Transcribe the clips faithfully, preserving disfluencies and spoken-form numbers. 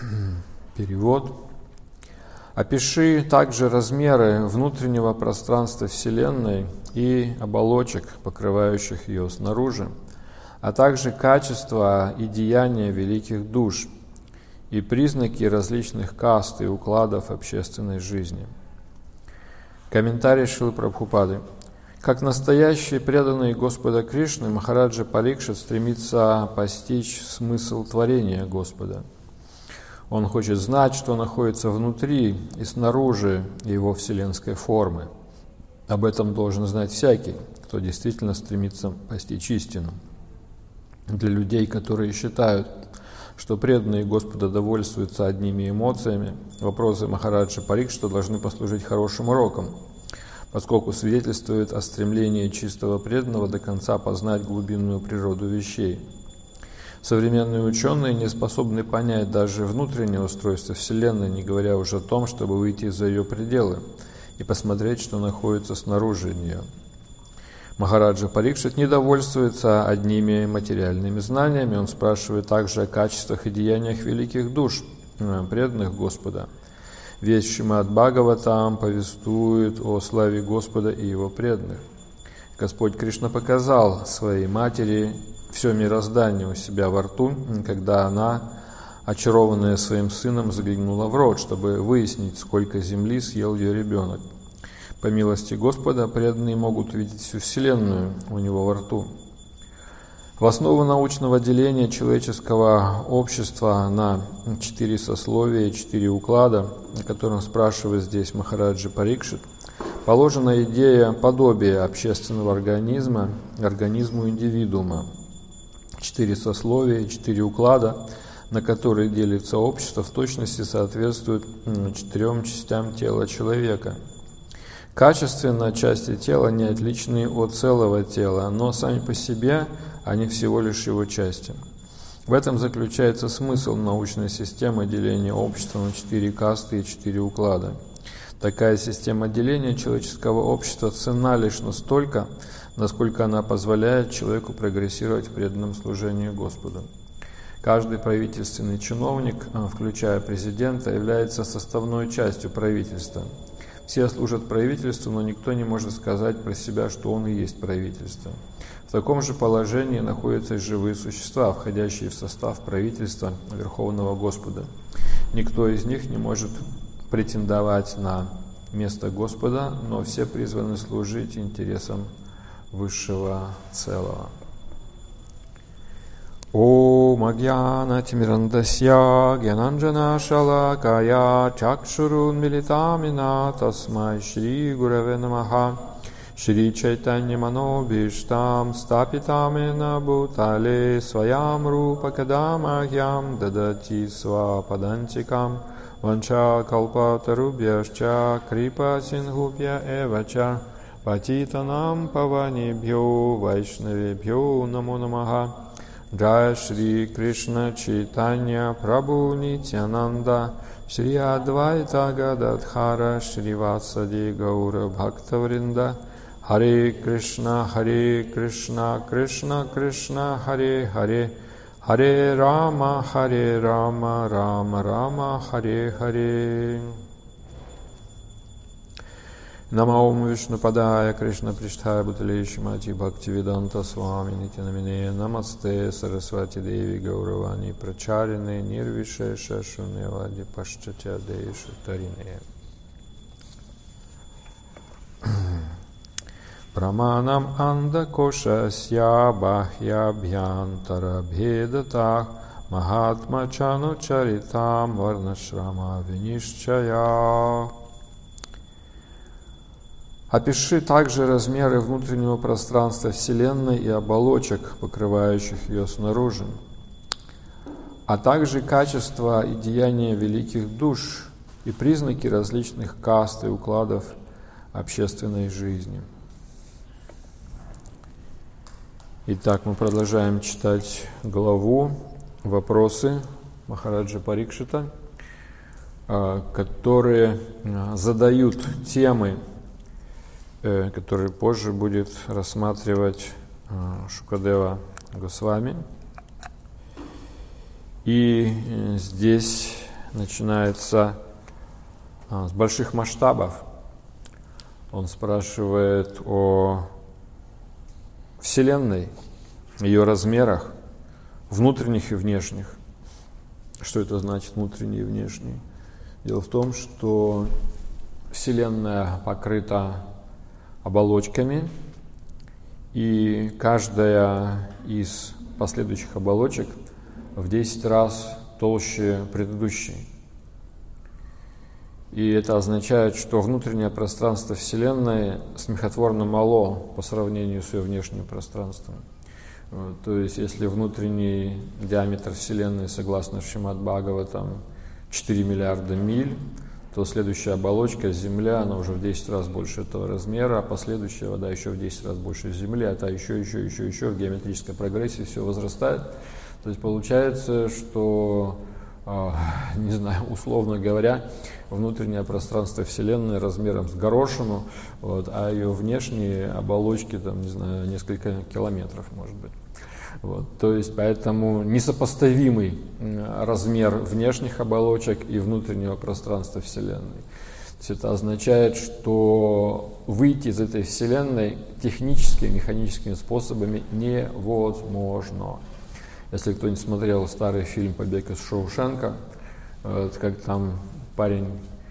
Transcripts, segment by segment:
Перевод. Опиши также размеры внутреннего пространства Вселенной и оболочек, покрывающих ее снаружи, а также качество и деяния великих душ и признаки различных каст и укладов общественной жизни. Комментарий Шрилы Прабхупады. Как настоящий преданный Господа Кришны, Махараджа Парикшит стремится постичь смысл творения Господа. Он хочет знать, что находится внутри и снаружи его вселенской формы. Об этом должен знать всякий, кто действительно стремится постичь истину. Для людей, которые считают, что преданные Господа довольствуются одними эмоциями, вопросы Махараджа Парикшита должны послужить хорошим уроком, поскольку свидетельствует о стремлении чистого преданного до конца познать глубинную природу вещей. Современные ученые не способны понять даже внутреннее устройство Вселенной, не говоря уже о том, чтобы выйти за ее пределы и посмотреть, что находится снаружи нее. Махараджа Парикшит не довольствуется одними материальными знаниями, он спрашивает также о качествах и деяниях великих душ, преданных Господа. Весь Шримад Бхагаватам повествует о славе Господа и его преданных. Господь Кришна показал своей матери все мироздание у себя во рту, когда она, очарованная своим сыном, заглянула в рот, чтобы выяснить, сколько земли съел ее ребенок. По милости Господа преданные могут увидеть всю Вселенную у него во рту. В основу научного деления человеческого общества на четыре сословия и четыре уклада, о котором спрашивает здесь Махараджа Парикшит, положена идея подобия общественного организма организму индивидуума. Четыре сословия и четыре уклада, на которые делится общество, в точности соответствуют четырем частям тела человека. Качественно части тела не отличны от целого тела, но сами по себе они всего лишь его части. В этом заключается смысл научной системы деления общества на четыре касты и четыре уклада. Такая система деления человеческого общества ценна лишь настолько, насколько она позволяет человеку прогрессировать в преданном служении Господу. Каждый правительственный чиновник, включая президента, является составной частью правительства. Все служат правительству, но никто не может сказать про себя, что он и есть правительство. В таком же положении находятся и живые существа, входящие в состав правительства Верховного Господа. Никто из них не может претендовать на место Господа, но все призваны служить интересам высшего целого. Ом агьяна тимирандасья гьянанджана шалакая чакшурун милитамина тасмай шри гураве намаха шри чайтанья манобиштам стапитамена бутале своям рупа кадамагьям дадати свападантикам ванча калпатарубьяшча крипа сингупья эвача патитанам паванибхьо вайшнавибхьо намо намаха. Джай Шри Кришна Чайтанья Прабху Нитьянанда Шри Адвайта Гададхара Шри Ватсади Гаура Бхактавринда Харе Кришна Харе Кришна Кришна Кришна Харе Харе Харе Рама Харе Рама Рама Рама Харе Харе. Намаум Вишнупадая Кришна Приштхая Бутале Шимати Бхактивиданта Свами Нитянамине Намасте Сарасвати Деви Гауравани Прачарине Нирвишеша Шуневади Пашчатя Деишу Тарине. Праманам Анда Кошасья Бахья Бхьянтара Бхедатах Махатма Чану Чаритам Варнашрама Винишчая. Опиши также размеры внутреннего пространства Вселенной и оболочек, покрывающих ее снаружи, а также качество и деяния великих душ и признаки различных каст и укладов общественной жизни. Итак, мы продолжаем читать главу «Вопросы» Махараджа Парикшита, которые задают темы, который позже будет рассматривать Шукадева Госвами. И здесь начинается а, с больших масштабов. Он спрашивает о Вселенной, ее размерах, внутренних и внешних. Что это значит, внутренний и внешний? Дело в том, что Вселенная покрыта оболочками, и каждая из последующих оболочек в десять раз толще предыдущей. И это означает, что внутреннее пространство Вселенной смехотворно мало по сравнению с ее внешним пространством. Вот, то есть, если внутренний диаметр Вселенной, согласно Шримад Бхагаватам, четыре миллиарда миль, то следующая оболочка, Земля, она уже в десять раз больше этого размера, а последующая вода еще в десять раз больше Земли, а та еще, еще, еще, еще в геометрической прогрессии все возрастает. То есть получается, что, э, не знаю, условно говоря, внутреннее пространство Вселенной размером с горошину, вот, а ее внешние оболочки, там, не знаю, несколько километров, может быть. Вот, то есть, поэтому несопоставимый размер внешних оболочек и внутреннего пространства Вселенной. То есть это означает, что выйти из этой Вселенной техническими, механическими способами невозможно. Если кто-нибудь смотрел старый фильм «Побег из Шоушенка», вот, как там парень,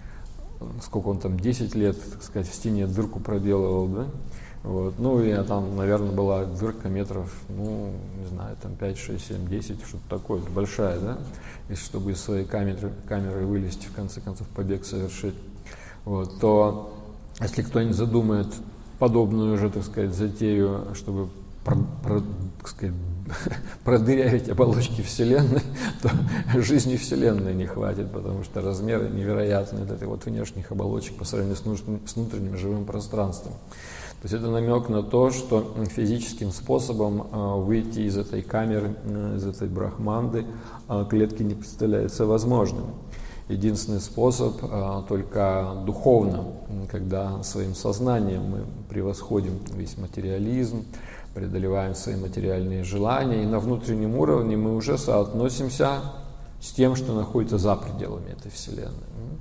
сколько он там, десять лет, так сказать, в стене дырку проделывал, да? Вот. Ну, и там, наверное, была дырка метров, ну, не знаю, там пять, шесть, семь, десять, что-то такое, большая, да, если чтобы из своей камеры, камеры вылезти, в конце концов, побег совершить, вот, то если кто-нибудь задумает подобную же, так сказать, затею, чтобы, про, про, так сказать, продырявить оболочки Вселенной, то жизни Вселенной не хватит, потому что размеры невероятные этой вот внешних оболочек по сравнению с, нужным, с внутренним живым пространством. То есть это намек на то, что физическим способом э, выйти из этой камеры, э, из этой брахманды э, клетки не представляется возможным. Единственный способ э, только духовно, когда своим сознанием мы превосходим весь материализм, преодолеваем свои материальные желания, и на внутреннем уровне мы уже соотносимся с тем, что находится за пределами этой Вселенной.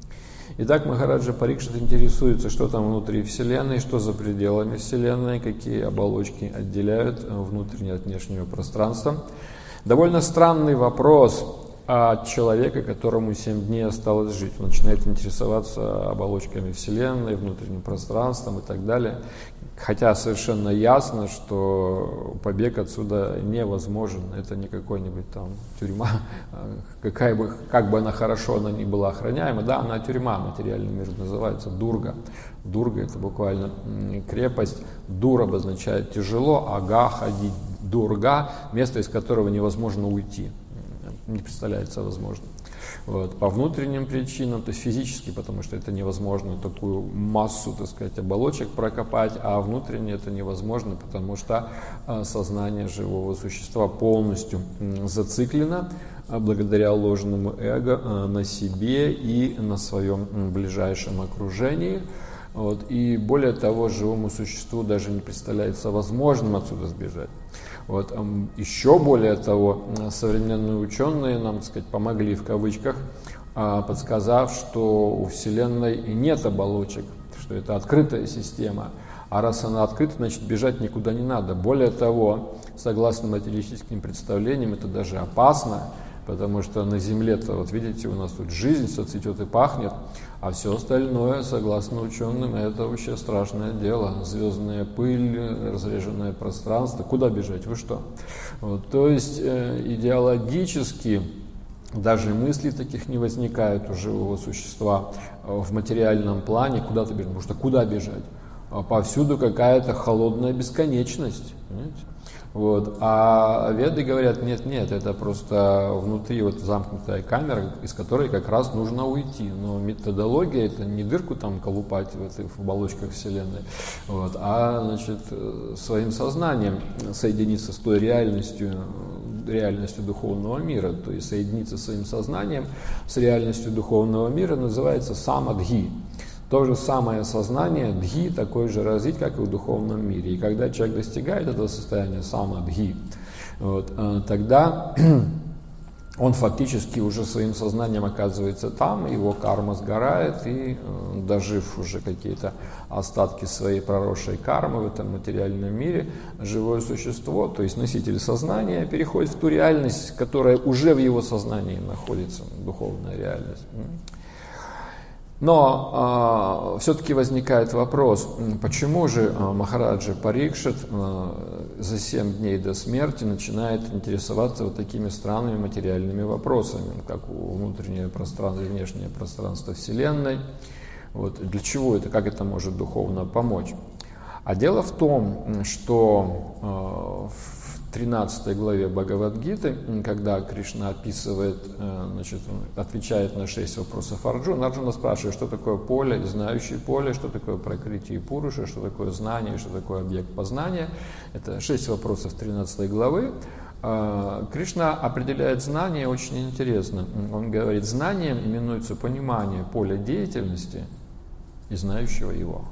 Итак, Махараджа Парикшит интересуется, что там внутри Вселенной, что за пределами Вселенной, какие оболочки отделяют внутреннее от внешнего пространства. Довольно странный вопрос от человека, которому семь дней осталось жить. Он начинает интересоваться оболочками Вселенной, внутренним пространством и так далее. Хотя совершенно ясно, что побег отсюда невозможен. Это не какой-нибудь там тюрьма, какая бы, как бы она хорошо она ни была охраняема. Да, она тюрьма, материальный мир называется Дурга. Дурга — это буквально крепость. Дур обозначает тяжело, ага, ходить. Дурга — место, из которого невозможно уйти. Не представляется возможным. Вот. По внутренним причинам, то есть физически, потому что это невозможно такую массу, так сказать, оболочек прокопать, а внутренне это невозможно, потому что а, сознание живого существа полностью м, зациклено а, благодаря ложному эго а, на себе и на своем м, ближайшем окружении. Вот. И более того, живому существу даже не представляется возможным отсюда сбежать. Вот. Еще более того, современные ученые нам, так сказать, помогли в кавычках, подсказав, что у Вселенной нет оболочек, что это открытая система. А раз она открыта, значит бежать никуда не надо. Более того, согласно материалистическим представлениям, это даже опасно, потому что на Земле-то, вот видите, у нас тут жизнь, все цветет и пахнет, а все остальное, согласно ученым, это вообще страшное дело. Звездная пыль, разреженное пространство. Куда бежать? Вы что? Вот, то есть э, идеологически даже мыслей таких не возникает у живого существа в материальном плане. Куда-то бежать? Потому что куда бежать? Повсюду какая-то холодная бесконечность. Понимаете? Вот. А веды говорят, нет, нет, это просто внутри вот замкнутая камера, из которой как раз нужно уйти. Но методология — это не дырку там колупать в этих оболочках Вселенной, вот, а значит, своим сознанием соединиться с той реальностью, реальностью духовного мира. То есть соединиться своим сознанием с реальностью духовного мира называется самадхи. То же самое сознание, дхи, такое же развить, как и в духовном мире. И когда человек достигает этого состояния самадхи, вот, тогда он фактически уже своим сознанием оказывается там, его карма сгорает, и дожив уже какие-то остатки своей проросшей кармы в этом материальном мире, живое существо, то есть носитель сознания, переходит в ту реальность, которая уже в его сознании находится, духовная реальность. Но э, все-таки возникает вопрос, почему же э, Махараджа Парикшит э, за семь дней до смерти начинает интересоваться вот такими странными материальными вопросами, как внутреннее пространство и внешнее пространство Вселенной. Вот, для чего это, как это может духовно помочь? А дело в том, что э, в тринадцатой главе Бхагавад-гиты, когда Кришна описывает, значит, отвечает на шесть вопросов Арджуна, Арджуна спрашивает, что такое поле, знающее поле, что такое пракрити и пуруша, что такое знание, что такое объект познания. Это шесть вопросов тринадцатой главы. Кришна определяет знание очень интересно. Он говорит, знанием именуется понимание поля деятельности и знающего его.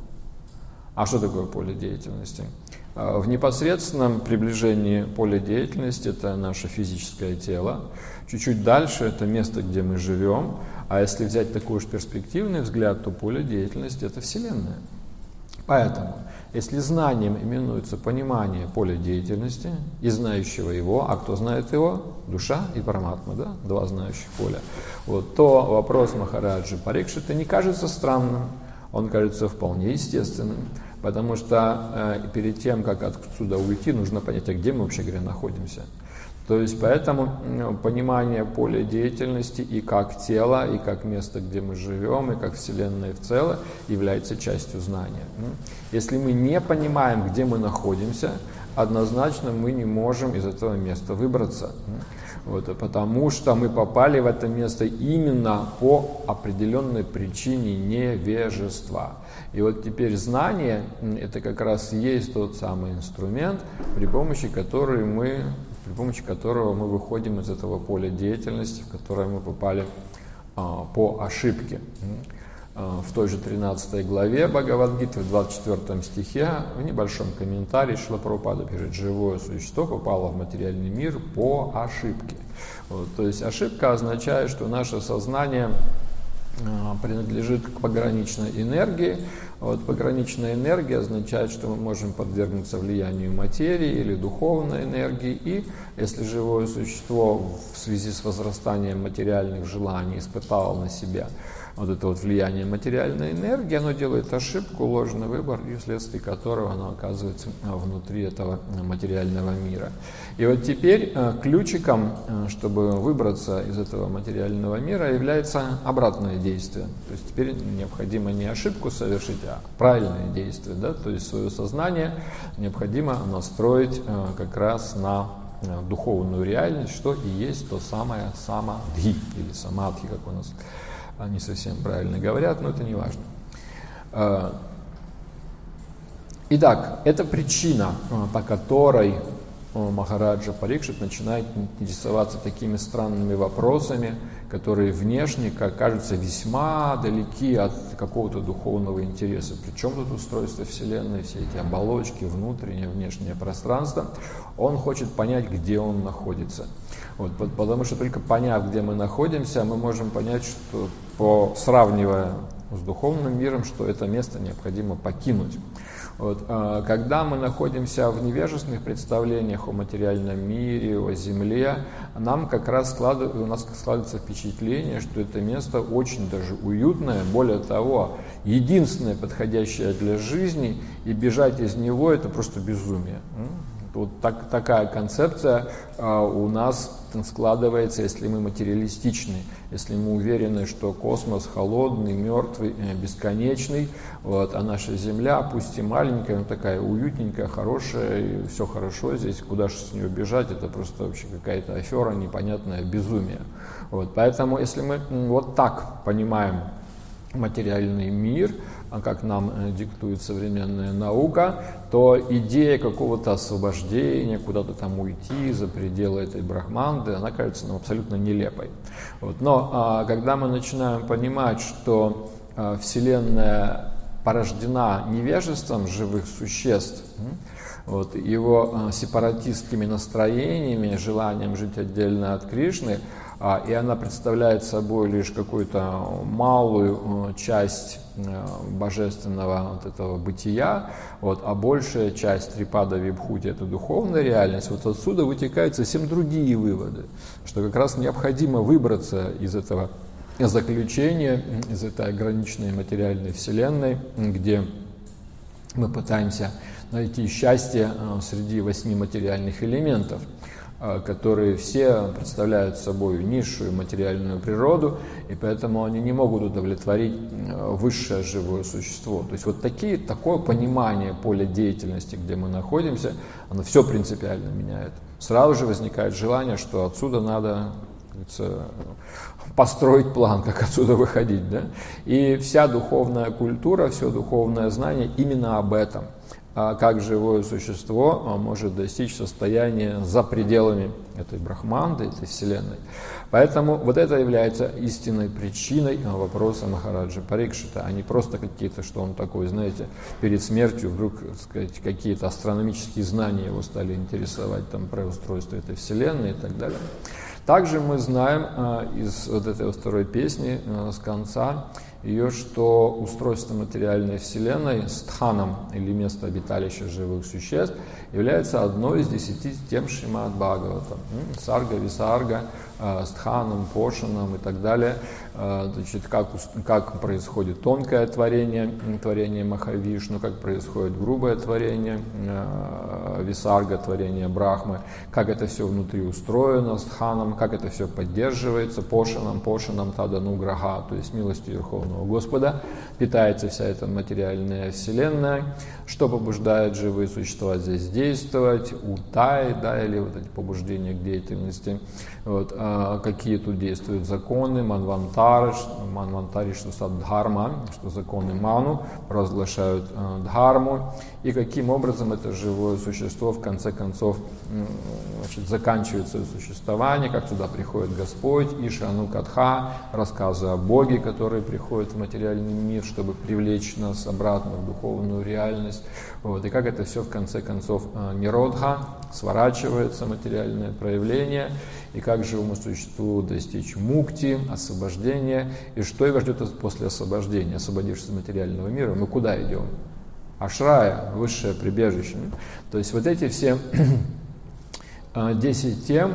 А что такое поле деятельности? В непосредственном приближении поля деятельности это наше физическое тело. Чуть-чуть дальше это место, где мы живем. А если взять такой уж перспективный взгляд, то поле деятельности это Вселенная. Поэтому, если знанием именуется понимание поля деятельности и знающего его, а кто знает его? Душа и Параматма, да? Два знающих поля. Вот, то вопрос Махараджи Парикшита не кажется странным, он кажется вполне естественным. Потому что э, перед тем, как отсюда уйти, нужно понять, а где мы вообще говоря, находимся. То есть поэтому э, понимание поля деятельности и как тело, и как место, где мы живем, и как Вселенная в целом является частью знания. Если мы не понимаем, где мы находимся, однозначно мы не можем из этого места выбраться. Вот, потому что мы попали в это место именно по определенной причине невежества. И вот теперь знание – это как раз и есть тот самый инструмент, при помощи, которого мы, при помощи которого мы выходим из этого поля деятельности, в которое мы попали а, по ошибке. А, в той же тринадцатой главе Бхагавад-гиты, в двадцать четвёртом стихе, в небольшом комментарии Шрила Прабхупада пишет, живое существо попало в материальный мир по ошибке. Вот, то есть ошибка означает, что наше сознание принадлежит к пограничной энергии. Вот, пограничная энергия означает, что мы можем подвергнуться влиянию материи или духовной энергии. И если живое существо в связи с возрастанием материальных желаний испытало на себя вот это вот влияние материальной энергии, оно делает ошибку, ложный выбор, и вследствие которого оно оказывается внутри этого материального мира. И вот теперь ключиком, чтобы выбраться из этого материального мира, является обратное действие. То есть теперь необходимо не ошибку совершить, а правильное действие. Да? То есть свое сознание необходимо настроить как раз на духовную реальность, что и есть то самое самадхи, или самадхи, как у нас не совсем правильно говорят, но это не важно. Итак, это причина, по которой Махараджа Парикшит начинает интересоваться такими странными вопросами, которые внешне кажутся весьма далеки от какого-то духовного интереса. Причем тут устройство Вселенной, все эти оболочки, внутреннее, внешнее пространство. Он хочет понять, где он находится. Вот, потому что только поняв, где мы находимся, мы можем понять, что, по, сравнивая с духовным миром, что это место необходимо покинуть. Вот, а, когда мы находимся в невежественных представлениях о материальном мире, о земле, нам как раз складыв... у нас складывается впечатление, что это место очень даже уютное, более того, единственное подходящее для жизни, и бежать из него – это просто безумие. Вот так, такая концепция а, у нас складывается, если мы материалистичны, если мы уверены, что космос холодный, мертвый, бесконечный, вот, а наша Земля, пусть и маленькая, но такая уютненькая, хорошая, и все хорошо здесь, куда же с нее бежать, это просто вообще какая-то афера, непонятное безумие. Вот, поэтому, если мы вот так понимаем материальный мир, как нам диктует современная наука, то идея какого-то освобождения, куда-то там уйти за пределы этой брахманды, она кажется нам абсолютно нелепой. Вот. Но а, когда мы начинаем понимать, что а, Вселенная порождена невежеством живых существ, вот, его а, сепаратистскими настроениями, желанием жить отдельно от Кришны, и она представляет собой лишь какую-то малую часть божественного вот этого бытия, вот, а большая часть Трипада Вибхути — это духовная реальность. Вот отсюда вытекают совсем другие выводы, что как раз необходимо выбраться из этого заключения, из этой ограниченной материальной вселенной, где мы пытаемся найти счастье среди восьми материальных элементов, которые все представляют собой низшую материальную природу, и поэтому они не могут удовлетворить высшее живое существо. То есть вот такие, такое понимание поля деятельности, где мы находимся, оно все принципиально меняет. Сразу же возникает желание, что отсюда надо, как говорится, построить план, как отсюда выходить. Да? И вся духовная культура, все духовное знание именно об этом. Как живое существо может достичь состояния за пределами этой брахманды, этой вселенной. Поэтому вот это является истинной причиной вопроса Махараджа Парикшита, а не просто какие-то, что он такой, знаете, перед смертью вдруг, так сказать, какие-то астрономические знания его стали интересовать там, про устройство этой вселенной и так далее. Также мы знаем а, из вот этой вот второй песни а, с конца ее, что устройство материальной вселенной, стханом или место обиталища живых существ, является одной из десяти тем Шримад Бхагавата. Сарга, Висарга, стханом, пошаном и так далее. Значит, как, как происходит тонкое творение, творение Махавишну, как происходит грубое творение, Висарга, творение Брахмы, как это все внутри устроено, стханом, как это все поддерживается, пошаном, пошаном тадану граха, то есть милостью Верховного Господа, питается вся эта материальная вселенная, что побуждает живые существа здесь действовать, утай, да, или вот эти побуждения к деятельности, вот, а какие тут действуют законы, манвантары, манвантари, что саддхарма, что законы ману разглашают э, дхарму, и каким образом это живое существо в конце концов значит, заканчивает свое существование, как туда приходит Господь, Ишану Катха, рассказы о Боге, которые приходят в материальный мир, чтобы привлечь нас обратно в духовную реальность, вот, и как это все в конце концов э, ниродха, сворачивается материальное проявление, и как живому существу достичь мукти, освобождения, и что его ждет после освобождения, освободившись от материального мира, мы куда идем? Ашрая, высшее прибежище. То есть вот эти все десять тем,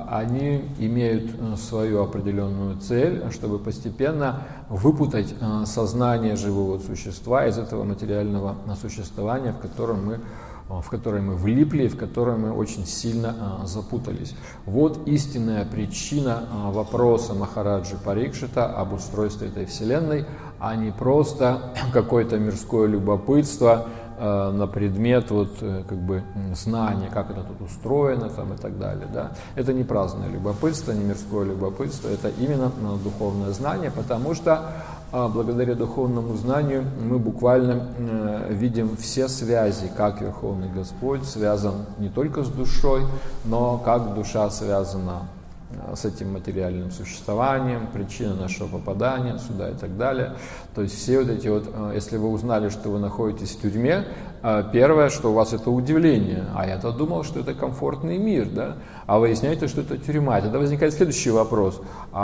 они имеют свою определенную цель, чтобы постепенно выпутать сознание живого существа из этого материального существования, в котором мы в которой мы влипли, в которой мы очень сильно а, запутались. Вот истинная причина а, вопроса Махараджи Парикшита об устройстве этой вселенной, а не просто какое-то мирское любопытство а, на предмет вот, как бы, знания, как это тут устроено там, и так далее. Да? Это не праздное любопытство, не мирское любопытство, это именно а, духовное знание, потому что А благодаря духовному знанию мы буквально э, видим все связи, как Верховный Господь связан не только с душой, но как душа связана э, с этим материальным существованием, причина нашего попадания сюда и так далее. То есть все вот эти вот, э, если вы узнали, что вы находитесь в тюрьме, э, первое, что у вас это удивление, а я-то думал, что это комфортный мир, да? А выясняете, что это тюрьма. И тогда возникает следующий вопрос,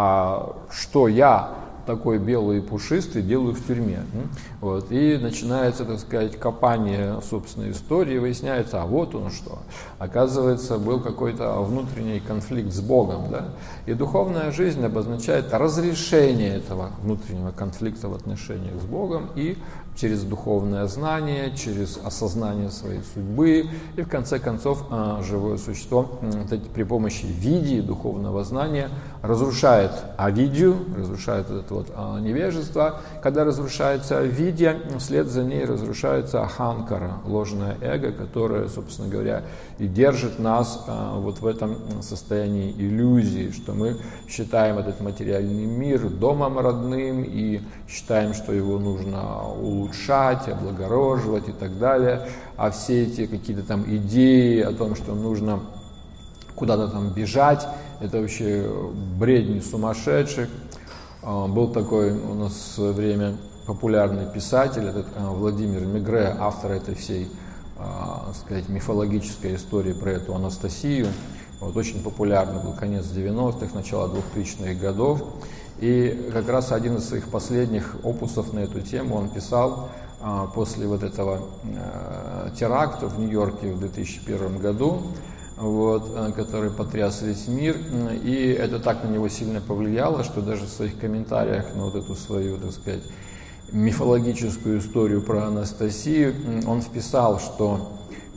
а что я такой белый и пушистый делаю в тюрьме. Вот. И начинается, так сказать, копание собственной истории, выясняется, а вот он что. Оказывается, был какой-то внутренний конфликт с Богом. Да? И духовная жизнь обозначает разрешение этого внутреннего конфликта в отношениях с Богом и через духовное знание, через осознание своей судьбы, и в конце концов живое существо при помощи видии духовного знания разрушает авидью, разрушает это вот невежество. Когда разрушается авидья, вслед за ней разрушается аханкара, ложное эго, которое, собственно говоря, и держит нас вот в этом состоянии иллюзии, что мы считаем этот материальный мир домом родным и считаем, что его нужно улучшать, облагороживать и так далее, а все эти какие-то там идеи о том, что нужно куда-то там бежать, это вообще бредни сумасшедших. Был такой у нас в свое время популярный писатель, этот Владимир Мегре, автор этой всей, так сказать, мифологической истории про эту Анастасию, Вот, очень популярный был конец девяностых, начало двухтысячных годов. И как раз один из своих последних опусов на эту тему он писал а, после вот этого а, теракта в Нью-Йорке в две тысячи первом году, вот, а, который потряс весь мир. И это так на него сильно повлияло, что даже в своих комментариях на вот эту свою, так сказать, мифологическую историю про Анастасию он вписал, что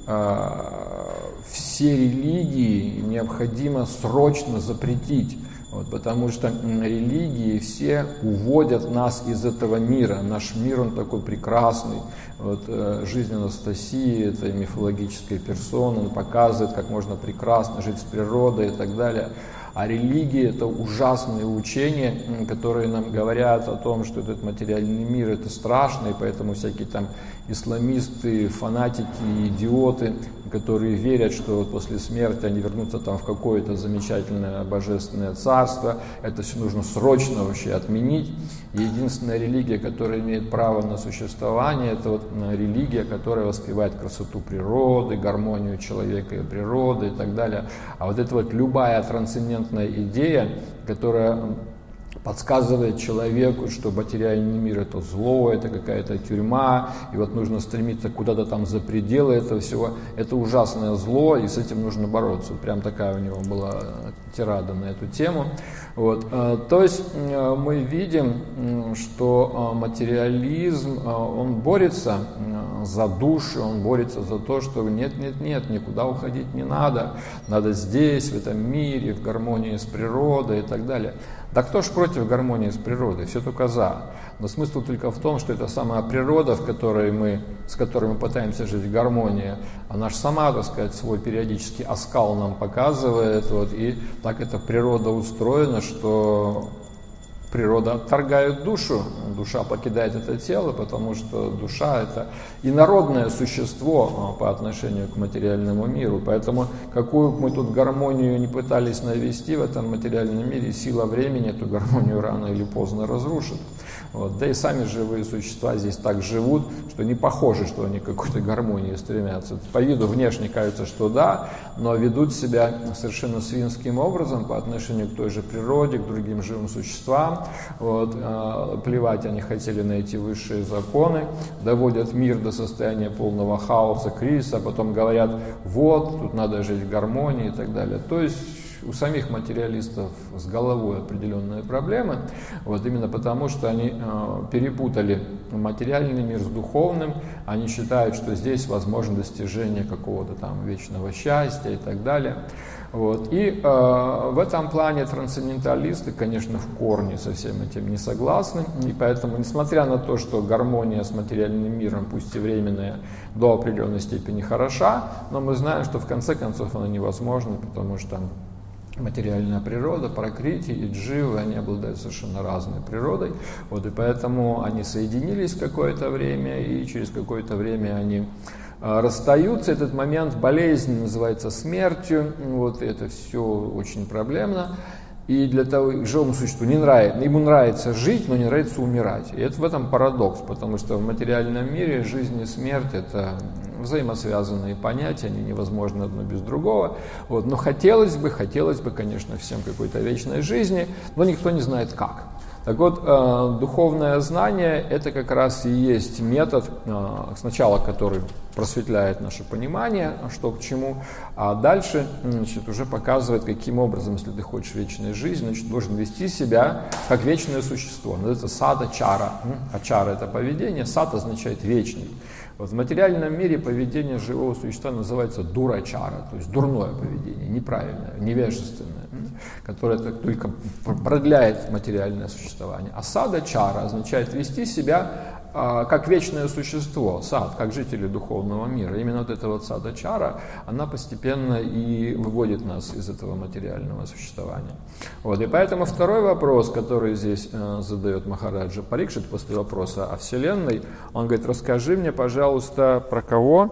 э, все религии необходимо срочно запретить, вот, потому что религии все уводят нас из этого мира. Наш мир, он такой прекрасный. Вот, э, жизнь Анастасии, этой мифологической персоны, он показывает, как можно прекрасно жить с природой и так далее. А религия – это ужасные учения, которые нам говорят о том, что этот материальный мир – это страшно, и поэтому всякие там исламисты, фанатики, идиоты, которые верят, что вот после смерти они вернутся там в какое-то замечательное божественное царство, это все нужно срочно вообще отменить. И единственная религия, которая имеет право на существование, это вот религия, которая воспевает красоту природы, гармонию человека и природы и так далее. А вот это вот любая трансцендентная идея, которая подсказывает человеку, что материальный мир – это зло, это какая-то тюрьма, и вот нужно стремиться куда-то там за пределы этого всего. Это ужасное зло, и с этим нужно бороться. Прям такая у него была тирада на эту тему. Вот. То есть мы видим, что материализм, он борется за душу, он борется за то, что нет, нет, нет, никуда уходить не надо, надо здесь, в этом мире, в гармонии с природой и так далее. Да кто ж против гармонии с природой? Все только за. Но смысл только в том, что это самая природа, в которой мы, с которой мы пытаемся жить в гармонии, она же сама, так сказать, свой периодический оскал нам показывает. Вот, и так эта природа устроена, что природа отторгает душу, душа покидает это тело, потому что душа – это инородное существо по отношению к материальному миру. Поэтому какую мы тут гармонию не пытались навести в этом материальном мире, сила времени эту гармонию рано или поздно разрушит. Вот. Да и сами живые существа здесь так живут, что не похоже, что они к какой-то гармонии стремятся. По виду внешне кажется, что да, но ведут себя совершенно свинским образом по отношению к той же природе, к другим живым существам. Вот. Плевать они хотели на эти высшие законы, доводят мир до состояния полного хаоса, кризиса, а потом говорят, вот, тут надо жить в гармонии и так далее. То есть у самих материалистов с головой определенные проблемы, вот именно потому, что они э, перепутали материальный мир с духовным, они считают, что здесь возможно достижение какого-то там вечного счастья и так далее. Вот. И э, в этом плане трансценденталисты, конечно, в корне со всем этим не согласны, и поэтому, несмотря на то, что гармония с материальным миром, пусть и временная, до определенной степени хороша, но мы знаем, что в конце концов она невозможна, потому что материальная природа, пракрити и дживы, они обладают совершенно разной природой, вот, и поэтому они соединились какое-то время, и через какое-то время они э, расстаются. Этот момент болезни называется смертью, вот, и это все очень проблемно. И для того живому существу не нравится, ему нравится жить, но не нравится умирать. И это в этом парадокс, потому что в материальном мире жизнь и смерть – это взаимосвязанные понятия, они невозможны одно без другого. Вот. Но хотелось бы, хотелось бы, конечно, всем какой-то вечной жизни, но никто не знает как. Так вот, э, духовное знание – это как раз и есть метод, э, сначала который просветляет наше понимание, что к чему, а дальше, значит, уже показывает, каким образом, если ты хочешь вечной жизни, значит, должен вести себя как вечное существо. Это сада-чара. Ачара – это поведение, сад означает вечный. Вот в материальном мире поведение живого существа называется дурачара, то есть дурное поведение, неправильное, невежественное, которое только продляет материальное существование. А сада-чара означает вести себя а, как вечное существо, сад, как жители духовного мира. Именно вот эта вот сада-чара, она постепенно и выводит нас из этого материального существования. Вот, и поэтому второй вопрос, который здесь э, задает Махараджа Парикшит после вопроса о Вселенной, он говорит, расскажи мне, пожалуйста, про кого?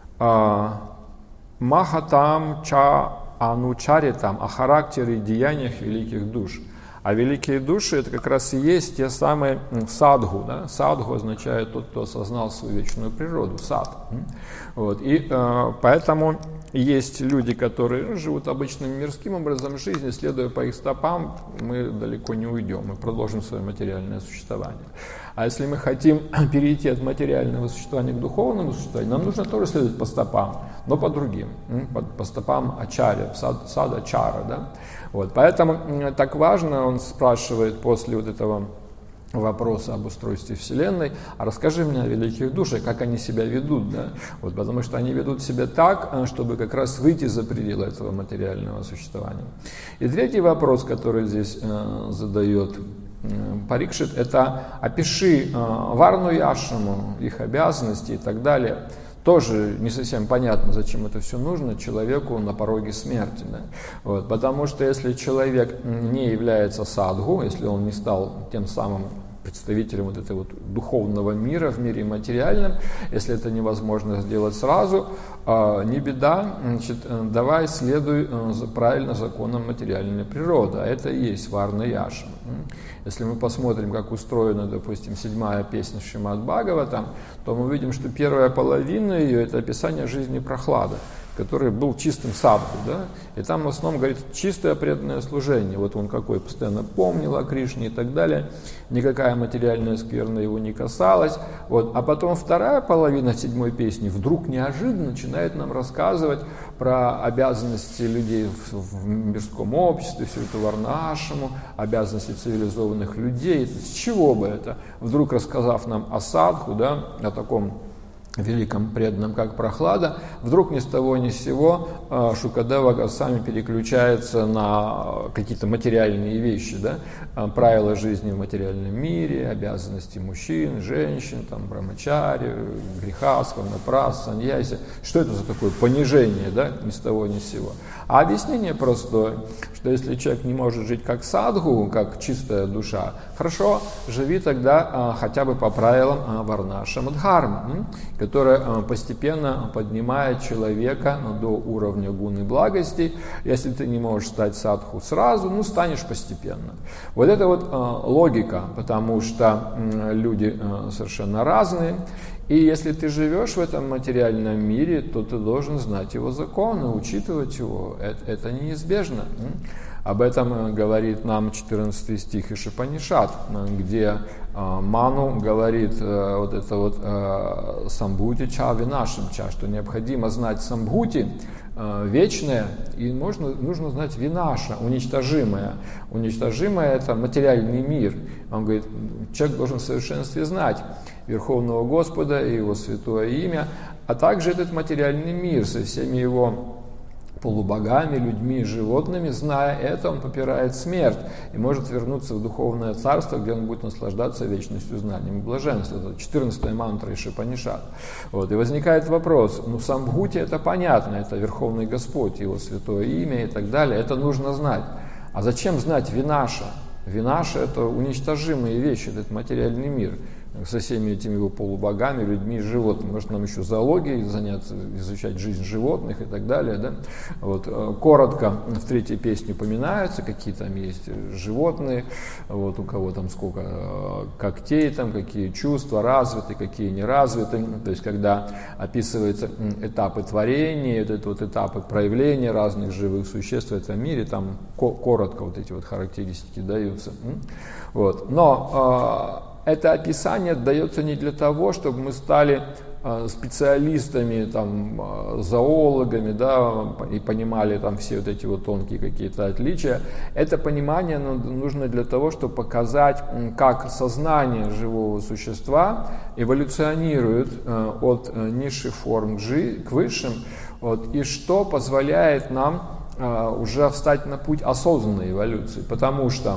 А, Махатам ча анучаритам, о характере и деяниях великих душ. А великие души – это как раз и есть те самые садху. Да? Садху означает тот, кто осознал свою вечную природу, сад. Вот. И э, поэтому есть люди, которые живут обычным мирским образом жизни, следуя по их стопам, мы далеко не уйдем, мы продолжим свое материальное существование. А если мы хотим перейти от материального существования к духовному существованию, нам нужно тоже следовать по стопам, но по другим, по, по стопам ачарья, сад, сада чара. Да? Вот, поэтому так важно, он спрашивает после вот этого вопроса об устройстве Вселенной, а расскажи мне о великих душах, как они себя ведут, да? Вот, потому что они ведут себя так, чтобы как раз выйти за пределы этого материального существования. И третий вопрос, который здесь э, задает Парикшит, это опиши э, Варну и Ашраму, их обязанности и так далее. Тоже не совсем понятно, зачем это все нужно человеку на пороге смерти. Да? Вот, потому что если человек не является садху, если он не стал тем самым представителем вот этого вот духовного мира в мире материальном, если это невозможно сделать сразу, э, не беда, значит, давай следуй э, правильно законам материальной природы, а это и есть Варна и Ашрама. Если мы посмотрим, как устроена, допустим, седьмая песня Шримад Бхагаватам, то мы увидим, что первая половина ее – это описание жизни Прохлады, который был чистым садху, да? И там в основном говорит чистое преданное служение. Вот он какой, постоянно помнил о Кришне и так далее. Никакая материальная скверна его не касалась. Вот. А потом вторая половина седьмой песни вдруг неожиданно начинает нам рассказывать про обязанности людей в, в мирском обществе, всю эту варнашему, обязанности цивилизованных людей. С чего бы это? Вдруг рассказав нам о садху, да, о таком великом преданном, как Прохлада, вдруг ни с того ни с сего Шукадева Госвами переключается на какие-то материальные вещи, да? Правила жизни в материальном мире, обязанности мужчин, женщин, там, брамачари, грехасков, напрас, саньяси. Что это за такое понижение, да? Ни с того ни с сего? А объяснение простое, что если человек не может жить как садху, как чистая душа, хорошо, живи тогда а, хотя бы по правилам а, варнашрама дхармы, которая а, постепенно поднимает человека до уровня гуны благости. Если ты не можешь стать садху сразу, ну станешь постепенно. Вот это вот а, логика, потому что м, люди а, совершенно разные. И если ты живешь в этом материальном мире, то ты должен знать его законы, учитывать его. Это, это неизбежно. Об этом говорит нам четырнадцатый стих Ишупанишад, где э, Ману говорит э, вот это вот э, самбхути ча винашим ча, что необходимо знать самбхути, э, вечное, и можно, нужно знать винаша, уничтожимое. Уничтожимое – это материальный мир. Он говорит, человек должен в совершенстве знать Верховного Господа и Его святое имя, а также этот материальный мир со всеми его полубогами, людьми, животными. Зная это, он попирает смерть и может вернуться в духовное царство, где он будет наслаждаться вечностью знанием и блаженством. Это четырнадцатая мантра Ишупанишад. Вот. И возникает вопрос, ну самбхути это понятно, это Верховный Господь, Его святое имя и так далее, это нужно знать. А зачем знать винаша? Винаша это уничтожимые вещи, этот материальный мир со всеми этими его полубогами, людьми и животными. Может, нам еще зоологией заняться, изучать жизнь животных и так далее. Да? Вот. Коротко в третьей песне упоминаются, какие там есть животные, вот, у кого там сколько когтей, там, какие чувства развиты, какие не развиты. То есть, когда описываются этапы творения, вот это вот этапы проявления разных живых существ в этом мире, там коротко вот эти вот характеристики даются. Вот. Но это описание дается не для того, чтобы мы стали специалистами, там, зоологами, да, и понимали там все вот эти вот тонкие какие-то отличия. Это понимание нужно для того, чтобы показать, как сознание живого существа эволюционирует от низших форм к высшим, вот, и что позволяет нам уже встать на путь осознанной эволюции, потому что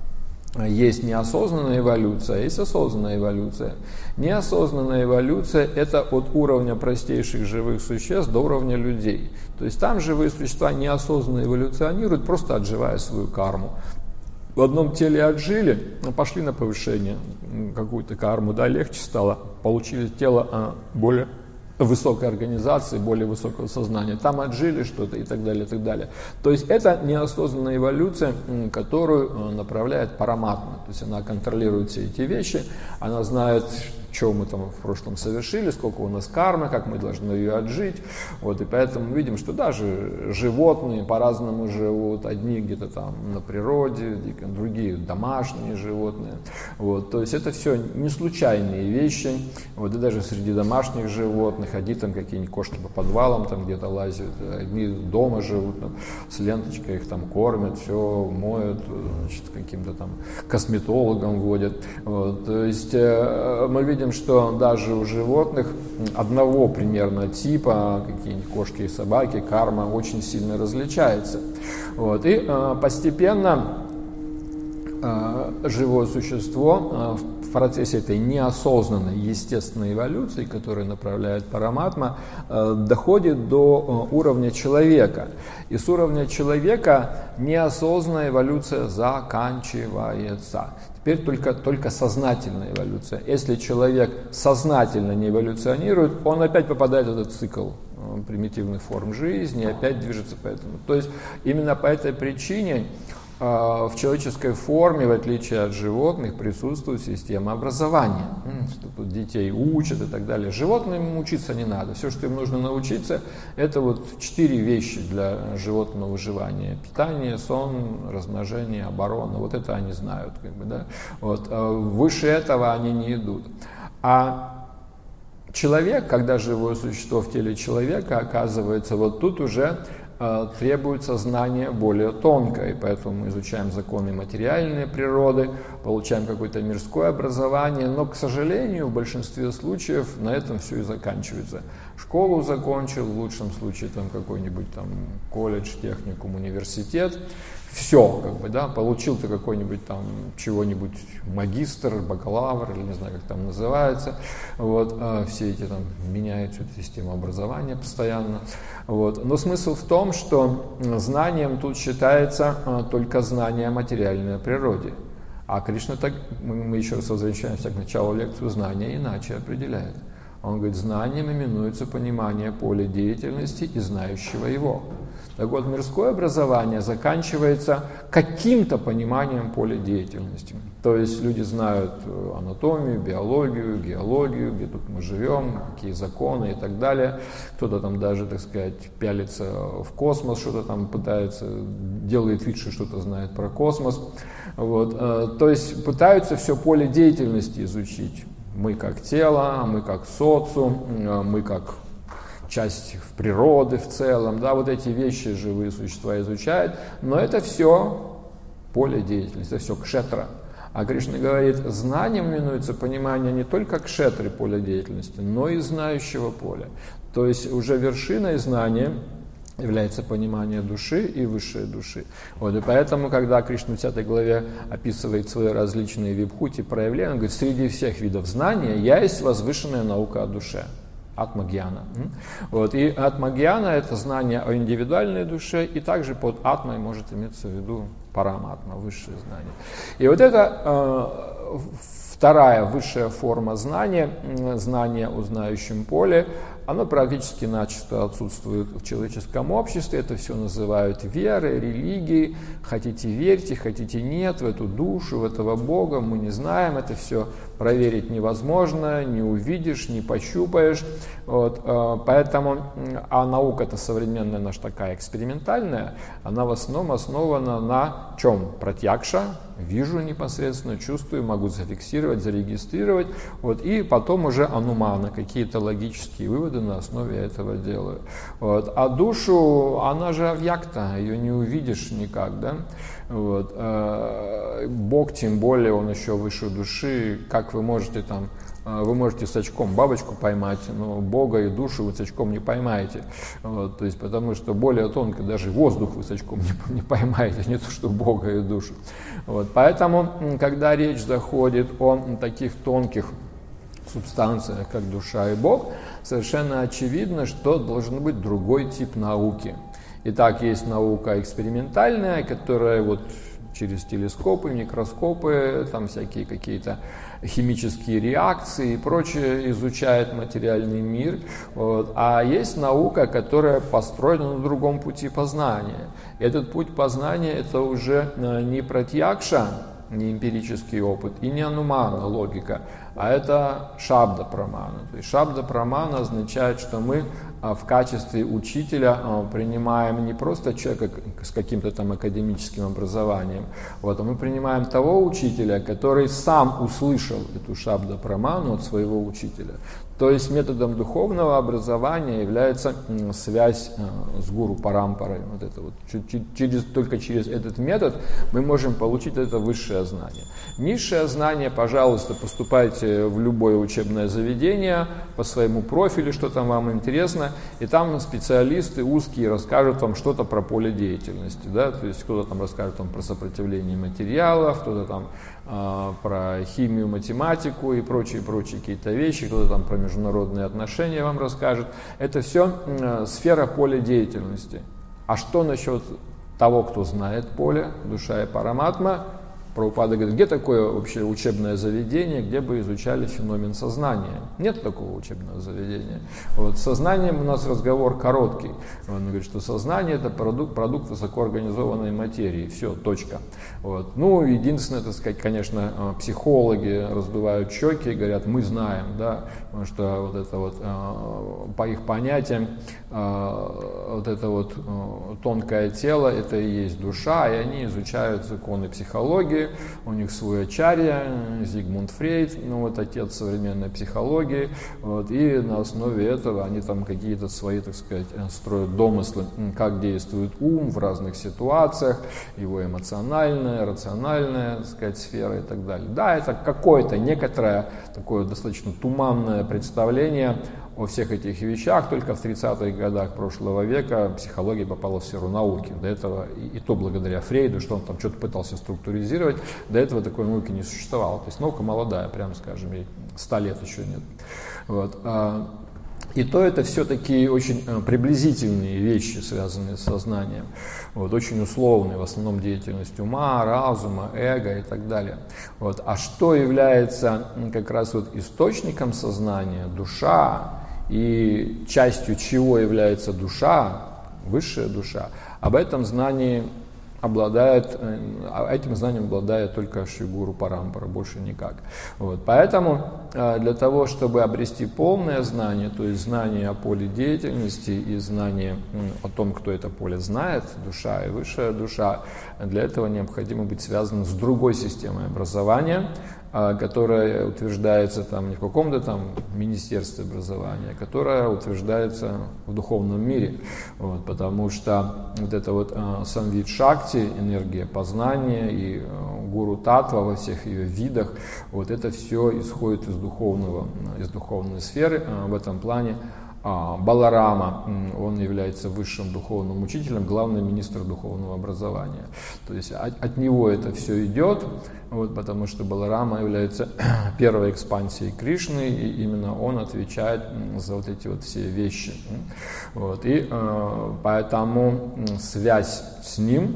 есть неосознанная эволюция, а есть осознанная эволюция. Неосознанная эволюция – это от уровня простейших живых существ до уровня людей. То есть там живые существа неосознанно эволюционируют, просто отживая свою карму. В одном теле отжили, пошли на повышение, какую-то карму, да, легче стало, получили тело более высокой организации, более высокого сознания. Там отжили что-то и так далее, и так далее. То есть это неосознанная эволюция, которую направляет Параматма. То есть она контролирует все эти вещи, она знает что мы там в прошлом совершили, сколько у нас кармы, как мы должны ее отжить. Вот, и поэтому мы видим, что даже животные по-разному живут. Одни где-то там на природе, другие домашние животные. Вот, то есть это все не случайные вещи. Вот, и даже среди домашних животных, одни там какие-нибудь кошки по подвалам там где-то лазят, одни дома живут, там, с ленточкой их там кормят, все моют, значит, каким-то там косметологам водят. Вот, то есть э, мы видим, что даже у животных одного примерно типа, какие-нибудь кошки и собаки, карма очень сильно различается. Вот, и э, постепенно э, живое существо э, в процессе этой неосознанной естественной эволюции, которая направляет Параматма, доходит до уровня человека. И с уровня человека неосознанная эволюция заканчивается. Теперь только, только сознательная эволюция. Если человек сознательно не эволюционирует, он опять попадает в этот цикл примитивных форм жизни и опять движется по этому. То есть именно по этой причине в человеческой форме, в отличие от животных, присутствует система образования. Что тут детей учат и так далее. Животным учиться не надо. Все, что им нужно научиться, это вот четыре вещи для животного выживания. Питание, сон, размножение, оборона. Вот это они знают. Как бы, да? Вот. Выше этого они не идут. А человек, когда живое существо в теле человека оказывается, вот тут уже требуется знание более тонкое, и поэтому мы изучаем законы материальной природы, получаем какое-то мирское образование, но, к сожалению, в большинстве случаев на этом все и заканчивается. Школу закончил, в лучшем случае там какой-нибудь там колледж, техникум, университет, все, как бы, да, получил ты какой-нибудь там чего-нибудь магистр, бакалавр, или не знаю, как там называется, вот, а все эти там меняют всю эту систему образования постоянно, вот. Но смысл в том, что знанием тут считается а, только знание о материальной природе, а Кришна так, мы, мы еще раз возвращаемся к началу лекции, знание иначе определяет. Он говорит, знанием именуется понимание поля деятельности и знающего его. Так вот, мирское образование заканчивается каким-то пониманием поля деятельности. То есть люди знают анатомию, биологию, геологию, где тут мы живем, какие законы и так далее. Кто-то там даже, так сказать, пялится в космос, что-то там пытается, делает вид, что что-то знает про космос. Вот. То есть пытаются все поле деятельности изучить. Мы как тело, мы как социум, мы как часть природы в целом, да, вот эти вещи живые существа изучают, но это все поле деятельности, это все кшетра. А Кришна говорит, знанием именуется понимание не только кшетры поля деятельности, но и знающего поля. То есть уже вершиной знания является понимание души и высшей души. Вот, и поэтому, когда Кришна в десятой главе описывает свои различные вибхути проявления, он говорит, среди всех видов знания я есть возвышенная наука о душе. Атма-гьяна. Вот. И атма-гьяна – это знание о индивидуальной душе, и также под атмой может иметься в виду параматма, высшее знание. И вот это э, вторая высшая форма знания, знание о знающем поле, оно практически начисто отсутствует в человеческом обществе. Это все называют верой, религией. Хотите верьте, хотите нет, в эту душу, в этого Бога. Мы не знаем, это все проверить невозможно, не увидишь, не пощупаешь. Вот, поэтому, а наука-то современная наша такая экспериментальная, она в основном основана на чем? Пратьякша. Вижу непосредственно, чувствую, могу зафиксировать, зарегистрировать. Вот, и потом уже анумана, какие-то логические выводы на основе этого делаю. Вот. А душу, она же авьякта, ее не увидишь никак, да? Вот. Бог, тем более, он еще выше души. Как вы можете там, вы можете с очком бабочку поймать, но Бога и душу вы с очком не поймаете. Вот. То есть, потому что более тонко даже воздух вы с очком не, не поймаете, не то что Бога и душу. Вот. Поэтому, когда речь заходит о таких тонких субстанциях, как душа и Бог, совершенно очевидно, что должен быть другой тип науки. Итак, есть наука экспериментальная, которая вот через телескопы, микроскопы, там всякие какие-то химические реакции и прочее изучает материальный мир. Вот. А есть наука, которая построена на другом пути познания. Этот путь познания – это уже не пратьякша, не эмпирический опыт и не анумана, логика, а это шабда прамана. То есть шабда прамана означает, что мы в качестве учителя принимаем не просто человека с каким-то там академическим образованием, вот, а мы принимаем того учителя, который сам услышал эту шабда праману от своего учителя. То есть методом духовного образования является связь с гуру парампарой. Вот это вот. Через, только через этот метод мы можем получить это высшее знание. Низшее знание, пожалуйста, поступайте в любое учебное заведение по своему профилю, что там вам интересно, и там специалисты узкие расскажут вам что-то про поле деятельности. Да? То есть кто-то там расскажет вам про сопротивление материалов, кто-то там э, про химию, математику и прочие-прочие какие-то вещи, кто-то там про международные отношения вам расскажет. Это все э, сфера поля деятельности. А что насчет того, кто знает поле, душа и параматма? Прабхупада говорит, где такое вообще учебное заведение, где бы изучали феномен сознания? Нет такого учебного заведения. Вот, с сознанием у нас разговор короткий. Он говорит, что сознание – это продукт, продукт высокоорганизованной материи. Все, точка. Вот. Ну, единственное, так сказать, конечно, психологи раздувают щеки и говорят, мы знаем, да, потому что вот это вот, по их понятиям, вот это вот тонкое тело – это и есть душа, и они изучают законы психологии. У них свой ачарья, Зигмунд Фрейд, ну вот отец современной психологии, вот, и на основе этого они там какие-то свои, так сказать, строят домыслы, как действует ум в разных ситуациях, его эмоциональная, рациональная, так сказать, сфера и так далее. Да, это какое-то некоторое такое достаточно туманное представление о всех этих вещах. Только в тридцатых годах прошлого века психология попала в сферу науки. До этого, и, и то благодаря Фрейду, что он там что-то пытался структуризировать, до этого такой науки не существовало. То есть наука молодая, прямо скажем, ей ста лет еще нет. Вот. И то это все такие очень приблизительные вещи, связанные с сознанием, вот, очень условные, в основном деятельность ума, разума, эго и так далее. Вот. А что является как раз вот источником сознания, душа, и частью чего является душа, высшая душа, об этом знании обладает, этим знанием обладает только Шри Гуру Парампара, больше никак. Вот. Поэтому для того, чтобы обрести полное знание, то есть знание о поле деятельности и знание о том, кто это поле знает, душа и высшая душа, для этого необходимо быть связанным с другой системой образования, которая утверждается там не в каком-то там министерстве образования, которая утверждается в духовном мире, вот, потому что вот это вот э, самвид шакти, энергия познания и э, гуру татва во всех ее видах, вот это все исходит из духовного, из духовной сферы. Э, в этом плане А, Баларама, он является высшим духовным учителем, главный министр духовного образования. То есть от, от него это все идет, вот, потому что Баларама является первой экспансией Кришны, и именно он отвечает за вот эти вот все вещи. Вот, и э, поэтому связь с ним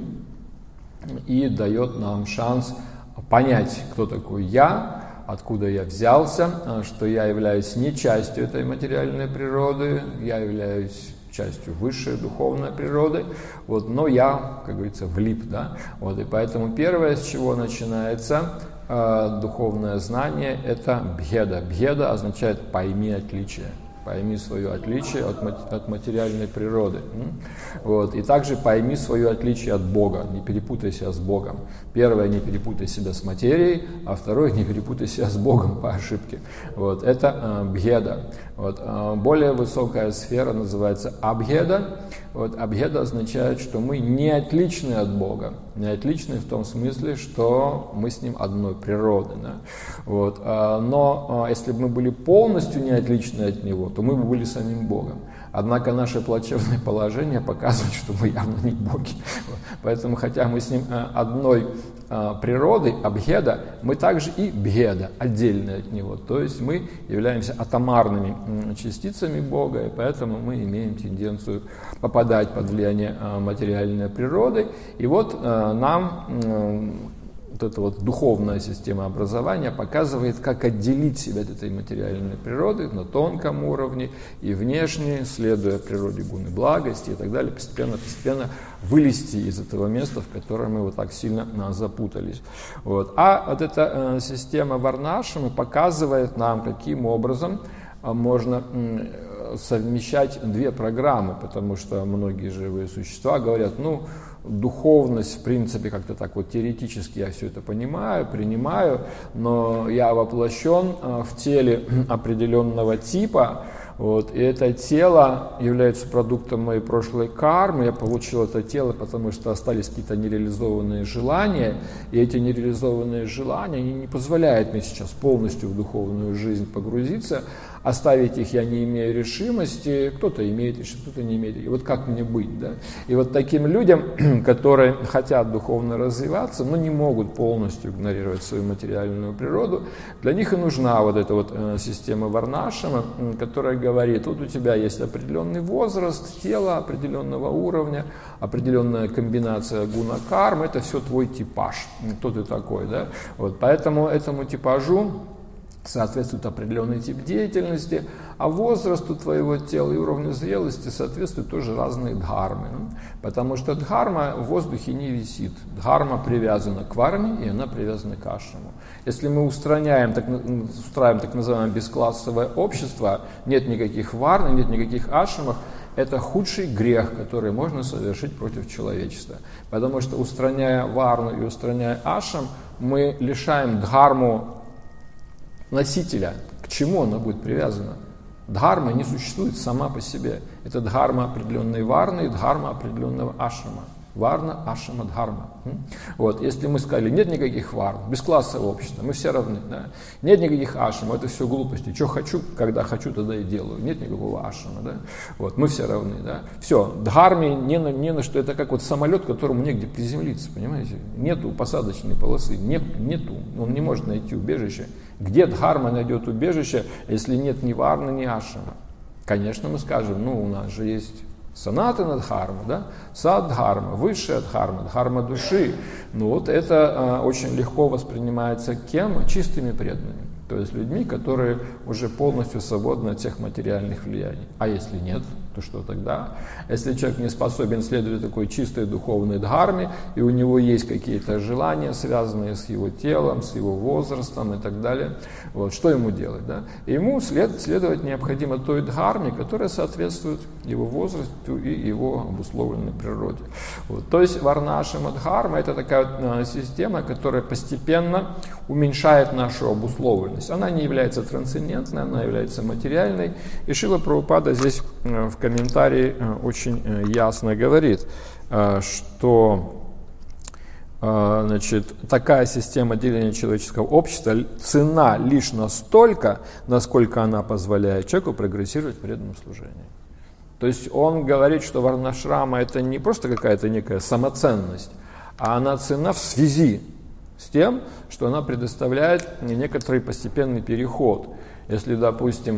и дает нам шанс понять, кто такой я, откуда я взялся, что я являюсь не частью этой материальной природы, я являюсь частью высшей духовной природы, вот, но я, как говорится, влип, да, вот, и поэтому первое, с чего начинается э, духовное знание, это бхеда. Бхеда означает «пойми отличие». Пойми свое отличие от, от материальной природы. Вот. И также пойми свое отличие от Бога. Не перепутай себя с Богом. Первое, не перепутай себя с материей, а второе, не перепутай себя с Богом по ошибке. Вот. Это э, бхеда. Вот. Э, более высокая сфера называется абхеда. Вот. Абхеда означает, что мы не отличны от Бога. Не отличны в том смысле, что мы с Ним одной природы. Да? Вот. Э, но э, если бы мы были полностью не отличны от Него, то мы бы были самим Богом. Однако наше плачевное положение показывает, что мы явно не боги. Поэтому, хотя мы с ним одной природой, абхеда, мы также и бхеда, отдельные от него. То есть мы являемся атомарными частицами Бога, и поэтому мы имеем тенденцию попадать под влияние материальной природы. И вот нам вот эта вот духовная система образования показывает, как отделить себя от этой материальной природы на тонком уровне и внешне, следуя природе гуны благости и так далее, постепенно-постепенно вылезти из этого места, в котором мы вот так сильно запутались. Вот. А вот эта э, система варнашрамы показывает нам, каким образом э, можно э, совмещать две программы, потому что многие живые существа говорят, ну, духовность, в принципе, как-то так вот теоретически я все это понимаю, принимаю, но я воплощен в теле определенного типа, вот, и это тело является продуктом моей прошлой кармы, я получил это тело, потому что остались какие-то нереализованные желания, и эти нереализованные желания, они не позволяют мне сейчас полностью в духовную жизнь погрузиться, оставить их я не имею решимости, кто-то имеет решимость, кто-то не имеет. И вот как мне быть, да? И вот таким людям, которые хотят духовно развиваться, но не могут полностью игнорировать свою материальную природу, для них и нужна вот эта вот э, система варнашрама, которая говорит, вот у тебя есть определенный возраст, тело определенного уровня, определенная комбинация гуна кармы, это все твой типаж, кто ты такой, да? Вот, поэтому этому типажу соответствует определенный тип деятельности, а возрасту твоего тела и уровню зрелости соответствуют тоже разные дхармы. Потому что дхарма в воздухе не висит. Дхарма привязана к варне, и она привязана к ашраму. Если мы устраняем, так, устраиваем так называемое бесклассовое общество, нет никаких варн, нет никаких ашрамов, это худший грех, который можно совершить против человечества. Потому что, устраняя варну и устраняя ашрам, мы лишаем дхарму носителя, к чему она будет привязана. Дхарма не существует сама по себе. Это дхарма определенной варны и дхарма определенного ашрама. Варна, ашрама, дхарма. Вот, если мы сказали, нет никаких варн, бесклассовое общество, мы все равны. Да? Нет никаких ашрама, это все глупости. Что хочу, когда хочу, тогда и делаю. Нет никакого ашрама. Да? Вот, мы все равны. Да? Все, дхарме не на, не на что. Это как вот самолет, которому негде приземлиться, понимаете? Нету посадочной полосы, нет, нету. Он не может найти убежище. Где дхарма найдет убежище, если нет ни варны, ни ашрама? Конечно, мы скажем, ну, у нас же есть санатана дхарма, да? Саддхарма, высшая дхарма, дхарма души. Ну вот это э, очень легко воспринимается кем? Чистыми преданными. То есть людьми, которые уже полностью свободны от всех материальных влияний. А если нет, то что тогда? Если человек не способен следовать такой чистой духовной дхарме, и у него есть какие-то желания, связанные с его телом, с его возрастом и так далее, вот, что ему делать? Да? Ему след, следовать необходимо той дхарме, которая соответствует его возрасту и его обусловленной природе. Вот. То есть варнашрама дхарма — это такая вот система, которая постепенно уменьшает нашу обусловленность. Она не является трансцендентной, она является материальной. И Шрила Прабхупада здесь в комментарии очень ясно говорит, что значит, такая система деления человеческого общества ценна лишь настолько, насколько она позволяет человеку прогрессировать в преданном служении. То есть он говорит, что варнашрама — это не просто какая-то некая самоценность, а она ценна в связи с тем, что она предоставляет некоторый постепенный переход. Если, допустим,